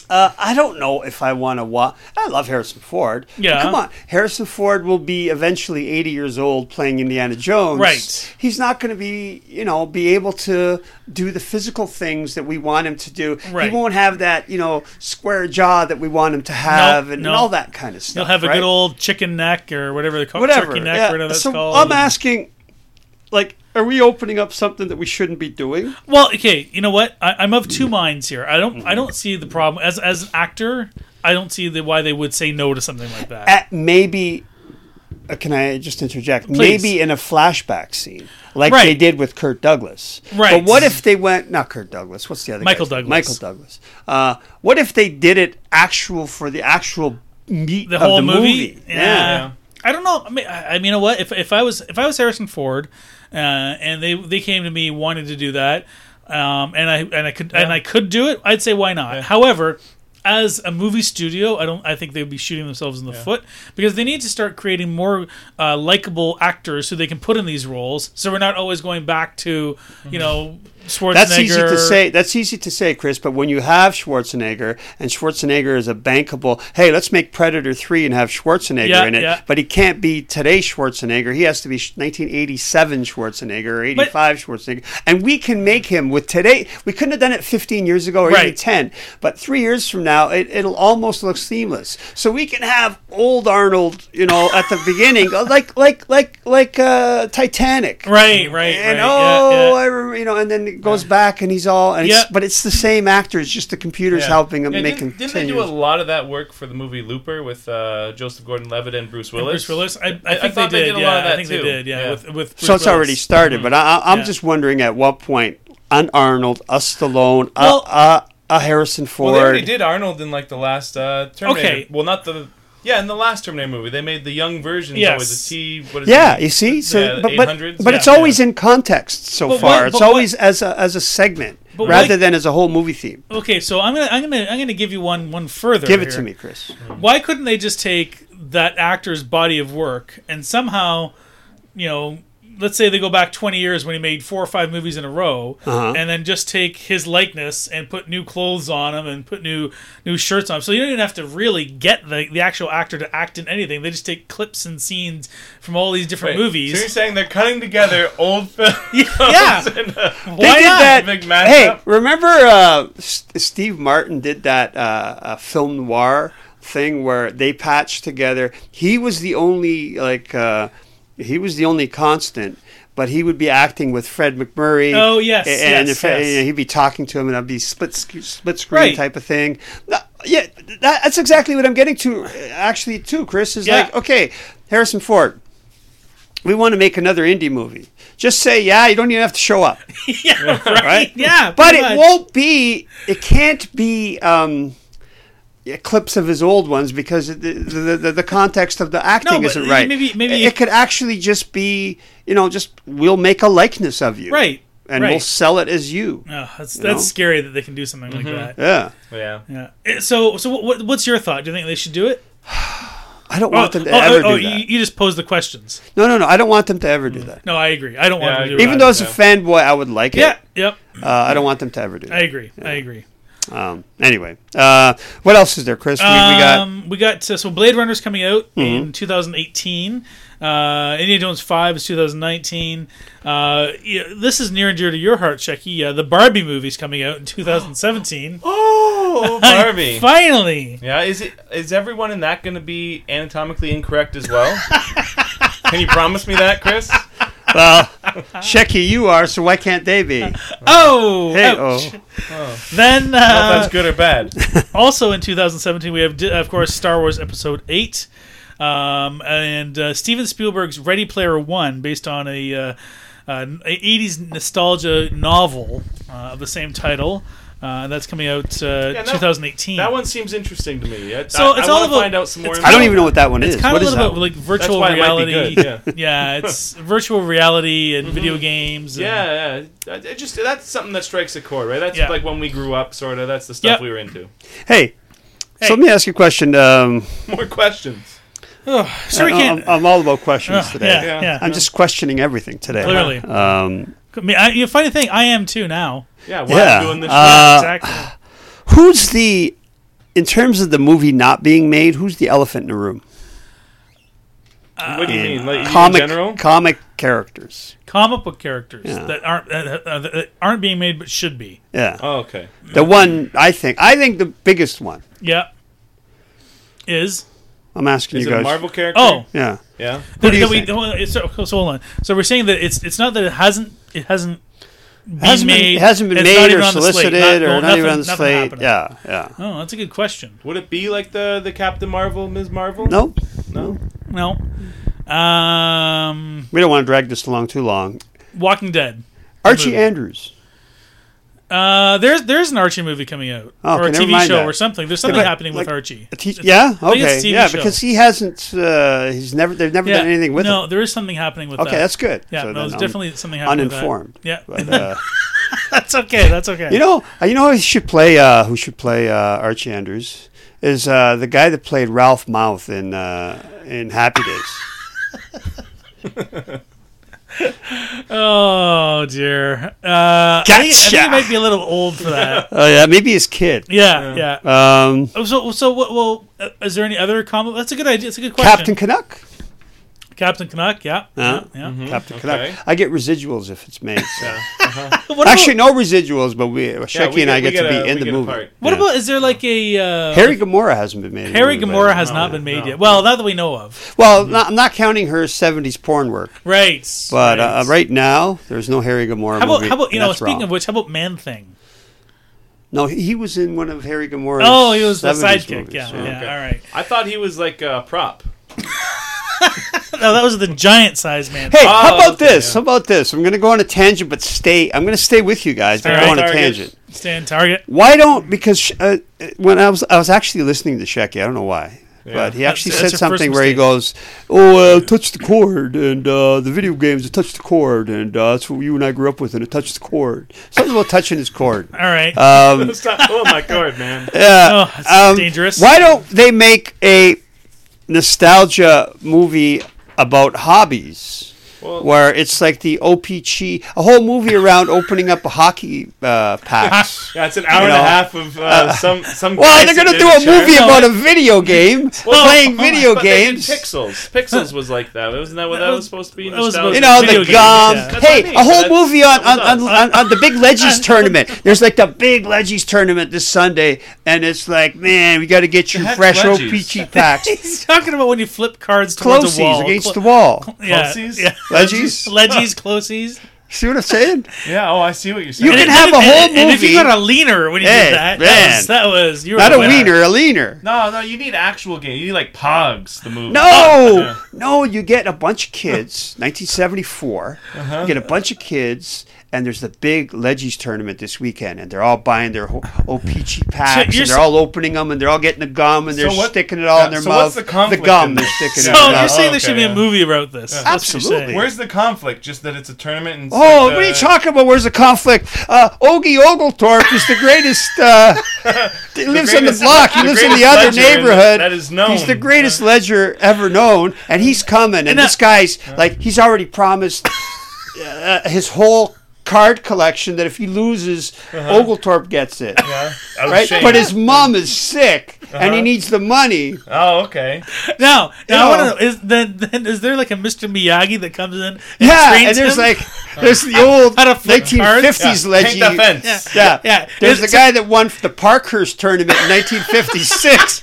S2: Uh, I don't know if I want to watch. I love Harrison Ford. But
S3: Yeah.
S2: come on. Harrison Ford will be eventually eighty years old playing Indiana Jones.
S3: Right.
S2: He's not going to be, you know, be able to do the physical things that we want him to do.
S3: Right.
S2: He won't have that, you know, square jaw that we want him to have and,
S3: no.
S2: and all that kind of stuff.
S3: He'll have a
S2: right?
S3: good old chicken neck or whatever they call it,
S2: whatever.
S3: turkey neck,
S2: yeah.
S3: whatever that's
S2: so
S3: called.
S2: I'm asking, like, are we opening up something that we shouldn't be doing?
S3: Well, okay, you know what? I, I'm of two minds here. I don't. I don't see the problem as as an actor. I don't see the, why they would say no to something like that.
S2: At maybe, uh, can I just interject?
S3: Please.
S2: Maybe in a flashback scene, like
S3: Right.
S2: they did with Kurt Douglas.
S3: Right.
S2: But what if they went? Not Kurt Douglas. What's the other?
S3: Michael
S2: guy's name?
S3: Douglas.
S2: Michael Douglas. Uh, what if they did it actual for the actual meat
S3: the
S2: of
S3: whole
S2: the
S3: movie.
S2: movie?
S3: Yeah.
S4: Yeah.
S3: I don't know. I mean, I, I mean, you know what? If if I was if I was Harrison Ford, uh, and they they came to me wanting to do that, um, and I and I could and I could do it, I'd say why not.
S4: Yeah.
S3: However, as a movie studio, I don't. I think they'd be shooting themselves in the foot because they need to start creating more uh, likable actors who they can put in these roles. So we're not always going back to you know Schwarzenegger.
S2: That's easy to say. That's easy to say, Chris. But when you have Schwarzenegger, and Schwarzenegger is a bankable, hey, let's make Predator three and have Schwarzenegger
S3: Yeah,
S2: in it.
S3: yeah.
S2: But he can't be today's Schwarzenegger. He has to be nineteen eighty-seven Schwarzenegger or eighty-five Schwarzenegger. And we can make him with today. We couldn't have done it fifteen years ago or even
S3: Right.
S2: ten. But three years from now, it, it'll almost look seamless. So we can have old Arnold, you know, at the beginning, like like like like uh, Titanic.
S3: Right, right,
S2: And
S3: right.
S2: oh,
S3: yeah, yeah.
S2: I remember, you know, and then it goes back, and he's all, and it's,
S3: Yeah.
S2: but it's the same actors, just the computer's
S4: Yeah.
S2: helping him
S4: Yeah,
S2: make
S4: didn't,
S2: him.
S4: didn't they do a lot of that work for the movie Looper with uh, Joseph Gordon-Levitt and Bruce Willis?
S3: Bruce Willis. I, I think
S4: I thought
S3: they
S4: they
S3: did.
S4: did a
S3: yeah,
S4: lot of that
S3: I think
S4: too.
S3: they did. Yeah,
S4: Yeah.
S3: with with. Bruce
S2: So it's
S3: Willis.
S2: already started, but I, I- I'm
S3: Yeah.
S2: just wondering at what point an Arnold, a Stallone,
S3: Well-
S2: a, a, a Harrison Ford.
S4: Well, they already did Arnold in like the last uh, Terminator.
S3: Okay.
S4: Well, not the yeah, in the last Terminator movie, they made the young versions.
S3: Yes.
S4: Always the T. What is
S2: Yeah,
S4: it?
S2: you see, so
S4: Yeah,
S2: but
S4: eight
S2: but,
S4: hundreds.
S2: but
S4: Yeah,
S2: it's always
S4: yeah.
S2: in context so
S3: But
S2: far.
S3: what-
S2: it's
S3: but
S2: always as a as a segment
S3: But
S2: rather
S3: why-
S2: than as a whole movie theme.
S3: Okay, so I'm gonna I'm gonna I'm gonna give you one one further.
S2: Give it
S3: here.
S2: to me, Chris.
S3: Why couldn't they just take that actor's body of work and somehow, you know, let's say they go back twenty years when he made four or five movies in a row,
S2: Uh-huh.
S3: and then just take his likeness and put new clothes on him and put new new shirts on him. So you don't even have to really get the, the actual actor to act in anything. They just take clips and scenes from all these different
S4: Wait,
S3: movies.
S4: So you're saying they're cutting together old films?
S3: Yeah.
S4: and, uh,
S3: Why
S2: They did
S3: not?
S2: that.
S4: Big mashup?
S2: Hey, remember uh, S- Steve Martin did that uh, uh, film noir thing where they patched together. He was the only like uh, he was the only constant. But he would be acting with Fred McMurray.
S3: Oh, yes,
S2: and
S3: yes,
S2: if,
S3: yes.
S2: and he'd be talking to him, and it'd be split sc- split screen
S3: Right.
S2: type of thing. No, yeah, that, that's exactly what I'm getting to. Actually, too, Chris is
S3: Yeah.
S2: like, okay, Harrison Ford. We want to make another indie movie. Just say, yeah, you don't even have to show up.
S3: yeah, right.
S2: Right?
S3: Yeah,
S2: But
S3: pretty
S2: it
S3: much.
S2: won't be. It can't be um, yeah, clips of his old ones because the the, the, the context of the acting
S3: No, but
S2: isn't right.
S3: maybe- maybe-
S2: it, it could actually just be, you know, just we'll make a likeness of you,
S3: Right.
S2: and
S3: right.
S2: we'll sell it as you.
S3: Oh, that's
S2: You
S3: that's
S2: know?
S3: scary that they can do something like that.
S2: Yeah,
S4: yeah.
S3: Yeah. Eh, So so what, what's your thought? Do you think they should do it?
S2: I don't
S3: Oh,
S2: want them to
S3: oh,
S2: ever
S3: oh,
S2: do
S3: you,
S2: that.
S3: you just pose the questions.
S2: No, no, no. I don't want them to ever do that.
S3: No, I agree. I don't want
S4: Yeah,
S3: them
S4: I
S3: to do
S4: agree.
S3: it.
S2: Even though as a
S4: Yeah.
S2: fanboy, I would like
S3: Yeah.
S2: it.
S3: Yep.
S2: Uh, I don't want them to ever do that.
S3: I agree. I agree.
S2: Um, anyway, uh, what else is there, Chris? We, we got Mm-hmm.
S3: Um, we got uh, so Blade Runner's coming out in two thousand eighteen. Uh, Indiana Jones five is two thousand nineteen. Uh, yeah, this is near and dear to your heart, Shecky. Uh, the Barbie movie's coming out in two thousand seventeen.
S4: Oh, Barbie.
S3: Finally.
S4: Yeah, is it? Is everyone in that going to be anatomically incorrect as well? Can you promise me that, Chris?
S2: well, Shecky, you are, so why can't they be?
S3: Oh.
S2: Hey,
S3: ouch.
S2: oh.
S3: Then
S4: I don't know if
S3: uh,
S4: that's good or bad.
S3: also in two thousand seventeen, we have, of course, Star Wars Episode eight. Um, and uh, Steven Spielberg's Ready Player One, based on a, uh, uh, a eighties nostalgia novel uh, of the same title. Uh, that's coming out uh,
S4: that-
S3: twenty eighteen.
S4: That one seems interesting to me. I,
S3: So
S4: I,
S3: it's
S4: I
S3: all
S4: want to
S3: about-
S4: find out some more.
S3: it's
S2: I don't
S4: info.
S2: even know what that one
S3: It's
S2: is.
S3: kind
S2: What
S3: of a
S2: is
S3: little
S2: that?
S3: bit like virtual
S4: why it might be
S3: reality.
S4: good, yeah.
S3: yeah, it's virtual reality and video games. And,
S4: Yeah, yeah. It just that's something that strikes a chord, right? That's
S3: Yeah.
S4: like when we grew up, sort of. That's the stuff
S3: Yep.
S4: we were into.
S2: Hey,
S3: Hey.
S2: so let me ask you a question. Um,
S4: More questions.
S3: Ugh, so we
S2: I-
S3: can't.
S2: I'm, I'm all about questions
S3: Ugh,
S2: today.
S3: yeah,
S4: Yeah.
S3: yeah.
S2: I'm just questioning everything today.
S3: Clearly.
S2: Um,
S3: I mean, I, you funny thing, I am too now.
S4: Yeah, why
S2: Yeah,
S4: I'm doing this
S2: uh,
S3: exactly.
S2: who's the in terms of the movie not being made, who's the elephant in the room?
S4: What do you mean? Like,
S2: Comic
S4: in general?
S2: comic characters.
S3: Comic book characters
S2: Yeah.
S3: that aren't uh, uh, that aren't being made but should be.
S2: Yeah.
S4: Oh, okay.
S2: The one I think I think the biggest one.
S3: Yeah. Is
S2: I'm asking
S4: Is
S2: you
S4: it a
S2: guys.
S4: Marvel character?
S3: oh
S2: Yeah.
S4: Yeah.
S2: Who do you
S3: that we-
S2: think?
S3: hold on, so, so hold on. So we're saying that it's it's not that it hasn't it hasn't been
S2: Hasn't been,
S3: made.
S2: hasn't been
S3: it's
S2: made
S3: not
S2: or
S3: even on the slate.
S2: solicited
S3: Not-
S2: or
S3: no,
S2: not
S3: nothing-
S2: even on the
S3: nothing
S2: slate.
S3: happening.
S2: Yeah, yeah.
S3: Oh, that's a good question.
S4: Would it be like the the Captain Marvel, Miz Marvel?
S2: No,
S4: No.
S3: No. Um,
S2: we don't want to drag this along too long.
S3: Walking Dead.
S2: Archie
S3: movie.
S2: Andrews.
S3: Uh, there's there's an Archie movie coming out,
S2: Oh,
S3: or
S2: okay,
S3: a
S2: never
S3: T V
S2: mind
S3: show,
S2: that.
S3: or something. There's something
S2: but,
S3: happening
S2: like,
S3: with Archie.
S2: A te-
S3: It's-
S2: yeah,
S3: I think it's a
S2: okay,
S3: T V
S2: yeah,
S3: show.
S2: because he hasn't. Uh, he's never. They've never
S3: Yeah,
S2: done anything with
S3: no,
S2: him.
S3: there is something happening with
S2: Okay,
S3: that.
S2: that's good.
S3: Yeah,
S2: So
S3: no,
S2: then
S3: there's
S2: I'm
S3: definitely something happening.
S2: uninformed.
S3: With that.
S2: But,
S3: Yeah,
S2: uh,
S3: that's okay. That's okay.
S2: you know, uh, you know who should play. Uh, who should play uh, Archie Andrews is uh, the guy that played Ralph Mouth in uh, in Happy Days.
S3: Oh dear. Uh, I, think, I think
S2: Gotcha.
S3: it might be a little old for that.
S2: Oh yeah, maybe his kid.
S3: Yeah, yeah.
S2: Um,
S3: Oh, so, so what? Well, uh, is there any other comic? That's a good idea. It's a good question.
S2: Captain Canuck.
S3: Captain Canuck. Yeah,
S2: Uh,
S3: yeah. yeah.
S2: Captain
S4: okay.
S2: Canuck. I get residuals if it's made. So.
S3: What
S2: Actually,
S3: about,
S2: no residuals, but we Shecky
S4: we
S2: and I
S4: we
S2: get to be
S4: a-
S2: in
S4: we
S2: the
S4: get a
S2: movie.
S4: part.
S3: what
S2: Yeah.
S3: about? Is there like a uh,
S2: Harry Gamora hasn't been made. in the
S3: Harry
S2: movie,
S3: Gamora
S2: but-
S3: has
S4: no,
S3: not been made
S4: no.
S3: yet. Well, not that we know of.
S2: Well, not, I'm not counting her seventies porn work,
S3: Right.
S2: but
S3: right.
S2: uh, right now there's no Harry Gamora
S3: How about
S2: movie.
S3: how about you
S2: and
S3: know?
S2: that's
S3: Speaking
S2: wrong.
S3: of which, how about Man Thing?
S2: no, he he was in one of Harry Gamora's.
S3: Oh, he was the
S2: seventies
S3: sidekick.
S2: movies,
S3: Yeah,
S2: so-
S3: yeah.
S4: Okay.
S3: All right.
S4: I thought he was like a prop.
S3: No, that was the giant size Man.
S2: Hey,
S3: Thing.
S2: how about
S4: okay,
S2: this?
S4: yeah.
S2: How about this? I'm going to go on a tangent, but stay. I'm going to stay with you guys. But
S3: All
S2: go
S3: right.
S2: on a
S4: Target.
S2: tangent.
S3: Stay in Target.
S2: Why don't? Because uh, when I was I was actually listening to Shecky. I don't know why.
S4: Yeah.
S2: But he
S3: That's-
S2: actually
S3: that's
S2: said
S3: your
S2: something
S3: first
S2: where he
S3: mistake.
S2: goes, "Oh, uh, touch the cord, and uh, the video games, it touch the cord, and uh, that's what you and I grew up with, and it touched the cord. Something about touching his cord."
S3: All right.
S2: Um,
S4: Stop. Oh my god, man.
S2: yeah,
S3: Oh, that's
S2: um,
S3: dangerous.
S2: Why don't they make a nostalgia movie about hobbies?
S4: Well-
S2: Where it's like the O P G, a whole movie around opening up a hockey uh, packs.
S4: Yeah, it's an hour
S2: You
S4: and a
S2: know,
S4: half of uh, some some.
S2: Well,
S4: guy
S2: they're going to
S4: sitting
S2: do
S4: in
S2: a
S4: chair.
S2: movie
S3: No,
S2: about
S3: I-
S2: a video game,
S3: Well,
S2: playing video
S4: But they did
S2: games.
S4: Pixels. Pixels was like that. Wasn't that what that was supposed to be?
S3: That was
S4: Nostalgia?
S2: You know,
S3: Video
S2: the
S3: games,
S2: gum.
S3: yeah.
S4: That's
S2: Hey,
S4: what I mean,
S2: a whole
S4: that's-
S2: movie on, on,
S4: that
S2: on,
S4: was
S2: on, on the Big Legends tournament. There's like the Big Legends tournament this Sunday, and it's like, man, we got to get you
S4: heck's
S2: fresh O
S4: Leggies?
S2: P G packs.
S3: He's talking about when you flip cards towards a
S2: Closies
S3: wall.
S2: against the
S3: Clo-
S2: wall.
S3: Yeah,
S4: Closies?
S3: yeah.
S2: Leggies?
S3: Leggies, closies.
S2: See what I'm saying?
S4: Yeah. Oh, I see what you're
S2: You
S4: saying.
S2: can
S3: And-
S2: have a
S3: and-
S2: whole
S3: and, And if you
S2: movie-
S3: got a leaner when you
S2: Hey,
S3: did that,
S2: man.
S3: that was, that was you were
S2: Not
S3: the
S2: a
S3: winner.
S2: wiener, a leaner.
S4: No, no, you need actual game. You need like Pogs, the movie.
S2: No,
S4: Yeah.
S2: no, you get a bunch of kids, nineteen seventy-four,
S4: Uh-huh.
S2: you get a bunch of kids, and there's the big Leggies tournament this weekend, and they're all buying their ho- O P G packs,
S3: you're
S2: and they're
S3: s-
S2: all opening them, and they're all getting the gum, and they're
S4: So what-
S2: sticking it all
S4: yeah,
S2: in their
S4: so
S2: mouth.
S4: what's the conflict
S2: gum
S4: in
S2: they're
S4: this?
S2: sticking
S3: So
S2: in their
S3: you're
S2: mouth.
S3: saying
S4: Oh,
S3: there should
S4: okay,
S3: be
S4: yeah.
S3: a movie about this? That's what you're
S2: Absolutely.
S3: saying.
S4: Where's the conflict? Just that it's a tournament and.
S2: Oh,
S4: like,
S2: what are you
S4: uh,
S2: talking about? Where's the conflict? Uh, Ogie Oglethorpe is the greatest. Uh, he lives on the
S4: greatest-
S2: block. He
S4: the
S2: lives in the
S4: greatest
S2: other
S4: ledger in-
S2: neighborhood.
S4: that is known.
S2: He's the greatest ledger ever known, and he's coming. And,
S3: And
S2: this
S3: that-
S2: guy's like, he's already promised uh, his whole card collection that if he loses, Oglethorpe gets it.
S4: Yeah. I was
S2: Right,
S4: ashamed.
S2: but his mom is sick, and he
S4: Uh-huh.
S2: needs the money.
S4: Oh, okay.
S3: Now, now
S2: know.
S3: I want to know: is then, then is there like a Mister Miyagi that comes in? And
S2: Yeah,
S3: trains
S2: and there's
S3: him?
S2: like there's the old
S3: How to flip
S2: nineteen fifties
S4: Yeah,
S2: legend.
S4: paint the fence.
S2: Yeah,
S3: Yeah.
S2: There's the
S3: It's-
S2: guy that won the Parkhurst tournament in nineteen fifty-six.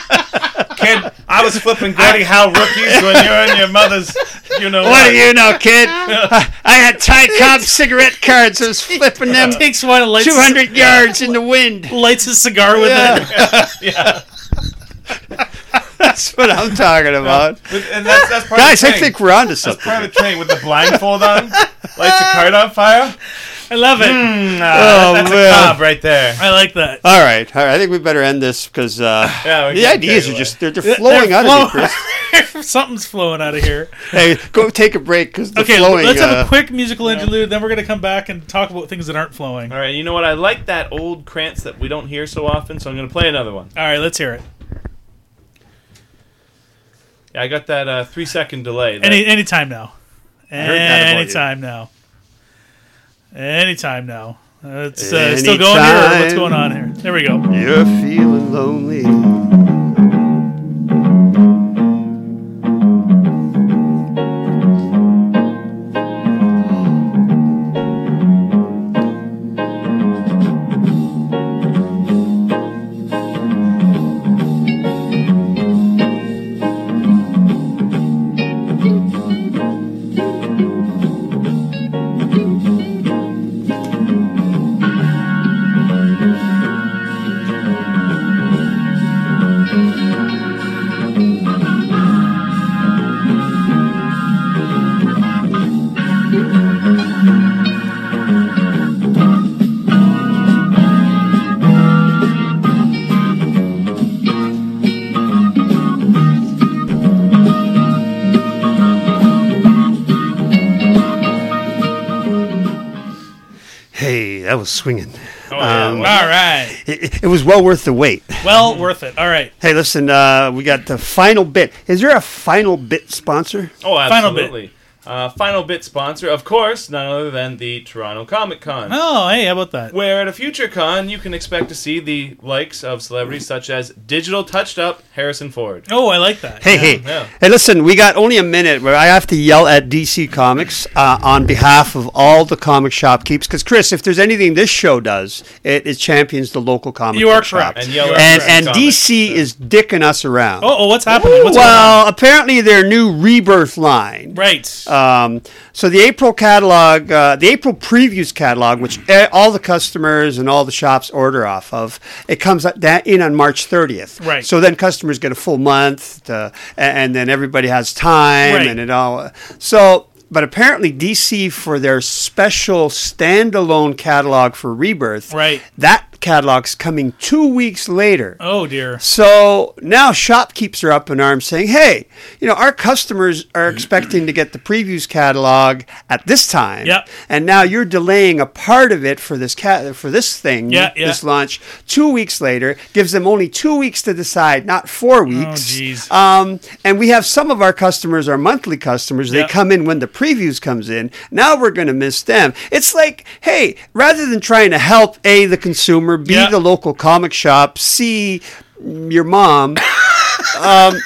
S4: Kid, I was flipping Gordie Howe rookies when you were in your mother's, you know
S2: What do you know, kid? I, I had Ty Cobb cigarette cards. I was flipping them
S3: takes one and lights
S2: two hundred yards in the wind.
S3: lights his cigar with
S2: Yeah.
S3: it.
S4: Yeah.
S2: That's what I'm talking about.
S4: And that's, that's part
S2: Guys,
S4: of
S2: I
S4: the
S2: think
S4: thing.
S2: we're onto
S4: That's
S2: something.
S4: part of the thing with the blindfold on. Lights a card on fire.
S3: I love it.
S4: Mm, uh,
S2: Oh,
S4: that's
S2: man.
S4: a cob right there.
S3: I like that.
S2: All right, all right. I think we better end this because uh,
S4: Yeah, we
S2: the
S4: can't
S2: ideas
S4: carry
S2: are just
S4: away.
S2: they're, they're flowing
S3: They're
S2: out of you,
S3: flow-
S2: Chris.
S3: Something's flowing out of here.
S2: Hey, go take a break because the
S3: Okay,
S2: flowing.
S3: let's
S2: uh,
S3: have a quick musical interlude. Then we're going to come back and talk about things that aren't flowing.
S4: All right, you know what? I like that old Krantz that we don't hear so often, so I'm going to play another one.
S3: All right, let's hear it.
S4: Yeah, I got that uh, three second delay. That-
S3: Any anytime now.
S2: heard that about you.
S3: Anytime now. Anytime now. Uh, it's uh, still going here, or what's going on here? There we go.
S2: You're feeling lonely. That was swinging.
S4: Oh, yeah.
S2: Um,
S3: All right.
S2: It, it was well worth the wait.
S3: Well worth it. All right.
S2: Hey, listen, uh, we got the final bit. Is there a final bit sponsor?
S4: Oh,
S3: Final bit.
S4: absolutely. Uh, final bit sponsor, of course, none other than the Toronto Comic Con.
S3: Oh, hey, how about that?
S4: Where at a future con, you can expect to see the likes of celebrities such as digital touched up Harrison Ford.
S3: Oh, I like that.
S2: Hey, hey,
S4: yeah.
S2: hey! Listen, we got only a minute where I have to yell at D C Comics uh, on behalf of all the comic shop keeps. Because Chris, if there's anything this show does, it, it champions the local comic.
S3: You are
S2: book shop.
S3: correct.
S4: And yell
S3: You
S4: at
S3: are
S2: And
S3: correct.
S2: and
S4: Comics,
S2: D C
S4: so.
S2: is dicking us around.
S3: Oh, oh, what's happening? What's
S2: well, apparently their new Rebirth line.
S3: going on? Right.
S2: Um, so the April catalog, uh, the April previews catalog, which uh, all the customers and all the shops order off of, it comes up- that in on March thirtieth.
S3: Right.
S2: So then customers get a full month, to, and, and then everybody has time,
S3: Right.
S2: and it all. So, but apparently D C for their special standalone catalog for Rebirth,
S3: Right.
S2: that catalog's coming two weeks later.
S3: Oh, dear.
S2: So now shopkeepers are up in arms saying, hey, you know, our customers are expecting to get the previews catalog at this time.
S3: Yep.
S2: And now you're delaying a part of it for this cat for this thing,
S3: Yeah, yeah.
S2: this launch, two weeks later. Gives them only two weeks to decide, not four weeks.
S3: jeez.
S2: Um, and we have some of our customers, our monthly customers, they
S3: Yep.
S2: come in when the previews comes in. Now we're going to miss them. It's like, hey, rather than trying to help A, the consumer, B,
S3: Yeah.
S2: the local comic shop, C, your mom, um,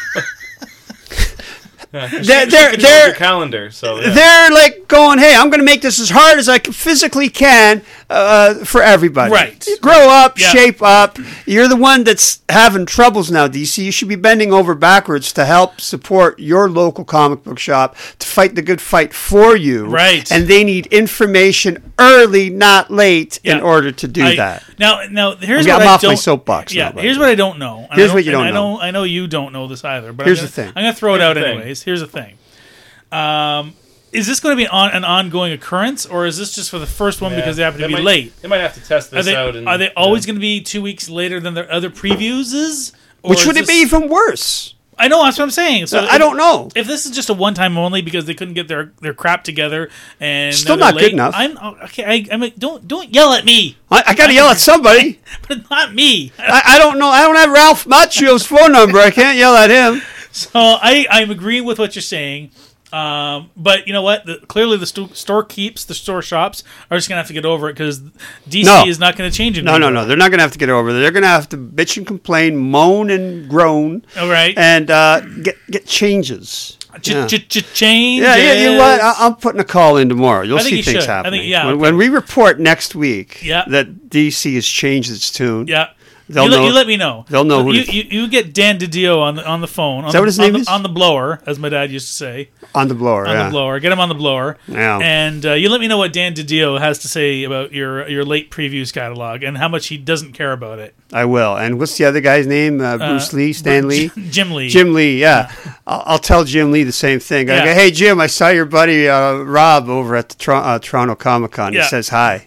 S2: they're, they're,
S4: Control your
S2: they're,
S4: calendar, so yeah.
S2: they're like going, hey, I'm going to make this as hard as I can, physically can uh, for everybody.
S3: Right.
S2: Grow up,
S3: Yeah.
S2: shape up. You're the one that's having troubles now, D C. You should be bending over backwards to help support your local comic book shop to fight the good fight for you.
S3: Right.
S2: And they need information early, not late, in
S3: Yeah.
S2: order to do
S3: I-
S2: that.
S3: Now, now here's
S2: I'm
S3: what I
S2: off my
S3: don't.
S2: soapbox
S3: Yeah,
S2: now, buddy.
S3: here's what I don't know. And I
S2: Here's what you
S3: and
S2: don't
S3: I
S2: know.
S3: know. I know you don't know this either. But
S2: Here's
S3: I'm
S2: the
S3: gonna,
S2: thing.
S3: I'm going to throw it
S4: Here's
S3: out
S4: the thing.
S3: anyways. Here's the thing. Um, is this going to be on, an ongoing occurrence, or is this just for the first one
S4: Yeah.
S3: because they happen to
S4: They
S3: be
S4: might-
S3: late?
S4: They might have to test
S3: Are
S4: this
S3: they,
S4: out. And,
S3: are they always going to be two weeks later than their other previews? Is or
S2: Which
S3: is
S2: would it
S3: this-
S2: be even worse?
S3: I know that's what I'm saying. So
S2: I
S3: if-
S2: don't know.
S3: If this is just a one time only because they couldn't get their, their crap together and
S2: Still
S3: now they're
S2: not good
S3: late,
S2: enough.
S3: I'm okay. I, I mean, don't don't yell at me,
S2: I, I got to yell at somebody.
S3: but not me.
S2: I, I don't know. I don't have Ralph Macchio's phone number. I can't yell at him.
S3: So I, I'm agreeing with what you're saying. Um, but you know what? The, clearly, the sto- store keeps, the store shops are just going to have to get over it because D C
S2: No.
S3: is not going to change it.
S2: No, no, no. They're not going to have to get over it. They're going to have to bitch and complain, moan and groan,
S3: All right.
S2: and uh, get get changes. Yeah.
S3: Change.
S2: Yeah, yeah, you know what? I, I'm putting a call in tomorrow. You'll
S3: I think
S2: see
S3: you
S2: things
S3: should. I
S2: happening.
S3: think- yeah,
S2: when,
S3: okay.
S2: when we report next week
S3: Yeah.
S2: that D C has changed its tune,
S3: Yeah.
S2: they'll
S3: you, let,
S2: know.
S3: you let me know.
S2: they'll know who
S3: You,
S2: to-
S3: you, you get Dan DiDio on the on the phone. On
S2: that
S3: the,
S2: what his
S3: on
S2: name
S3: the,
S2: is?
S3: On the blower, as my dad used to say.
S2: on the blower.
S3: On
S2: yeah.
S3: the blower. Get him on the blower.
S2: Yeah.
S3: And uh, you let me know what Dan DiDio has to say about your your late previews catalog and how much he doesn't care about it.
S2: I will. And what's the other guy's name? Uh, Bruce
S3: Uh,
S2: Lee, Stan Lee.
S3: Jim Lee.
S2: Jim Lee, yeah. I'll, I'll tell Jim Lee the same thing. I
S3: Yeah.
S2: go, hey, Jim, I saw your buddy uh, Rob over at the Tor- uh, Toronto Comic Con.
S3: Yeah.
S2: He says hi.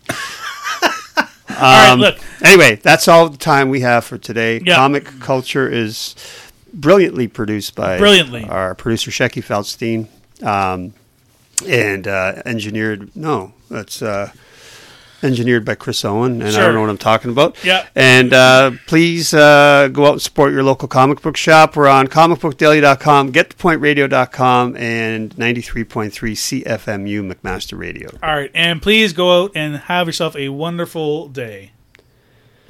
S3: All right,
S2: Um,
S3: look.
S2: Anyway, that's all the time we have for today.
S3: Yeah.
S2: Comic Culture is brilliantly produced by
S3: Brilliantly.
S2: our producer, Shecky Feldstein, um, and uh, engineered, no, that's... Uh, engineered by Chris Owen, and I
S3: Sure.
S2: don't know what I'm talking about.
S3: Yeah.
S2: And uh, please uh, go out and support your local comic book shop. We're on comic book daily dot com, get the point radio dot com, and ninety-three point three C F M U McMaster Radio.
S3: All right, and please go out and have yourself a wonderful day.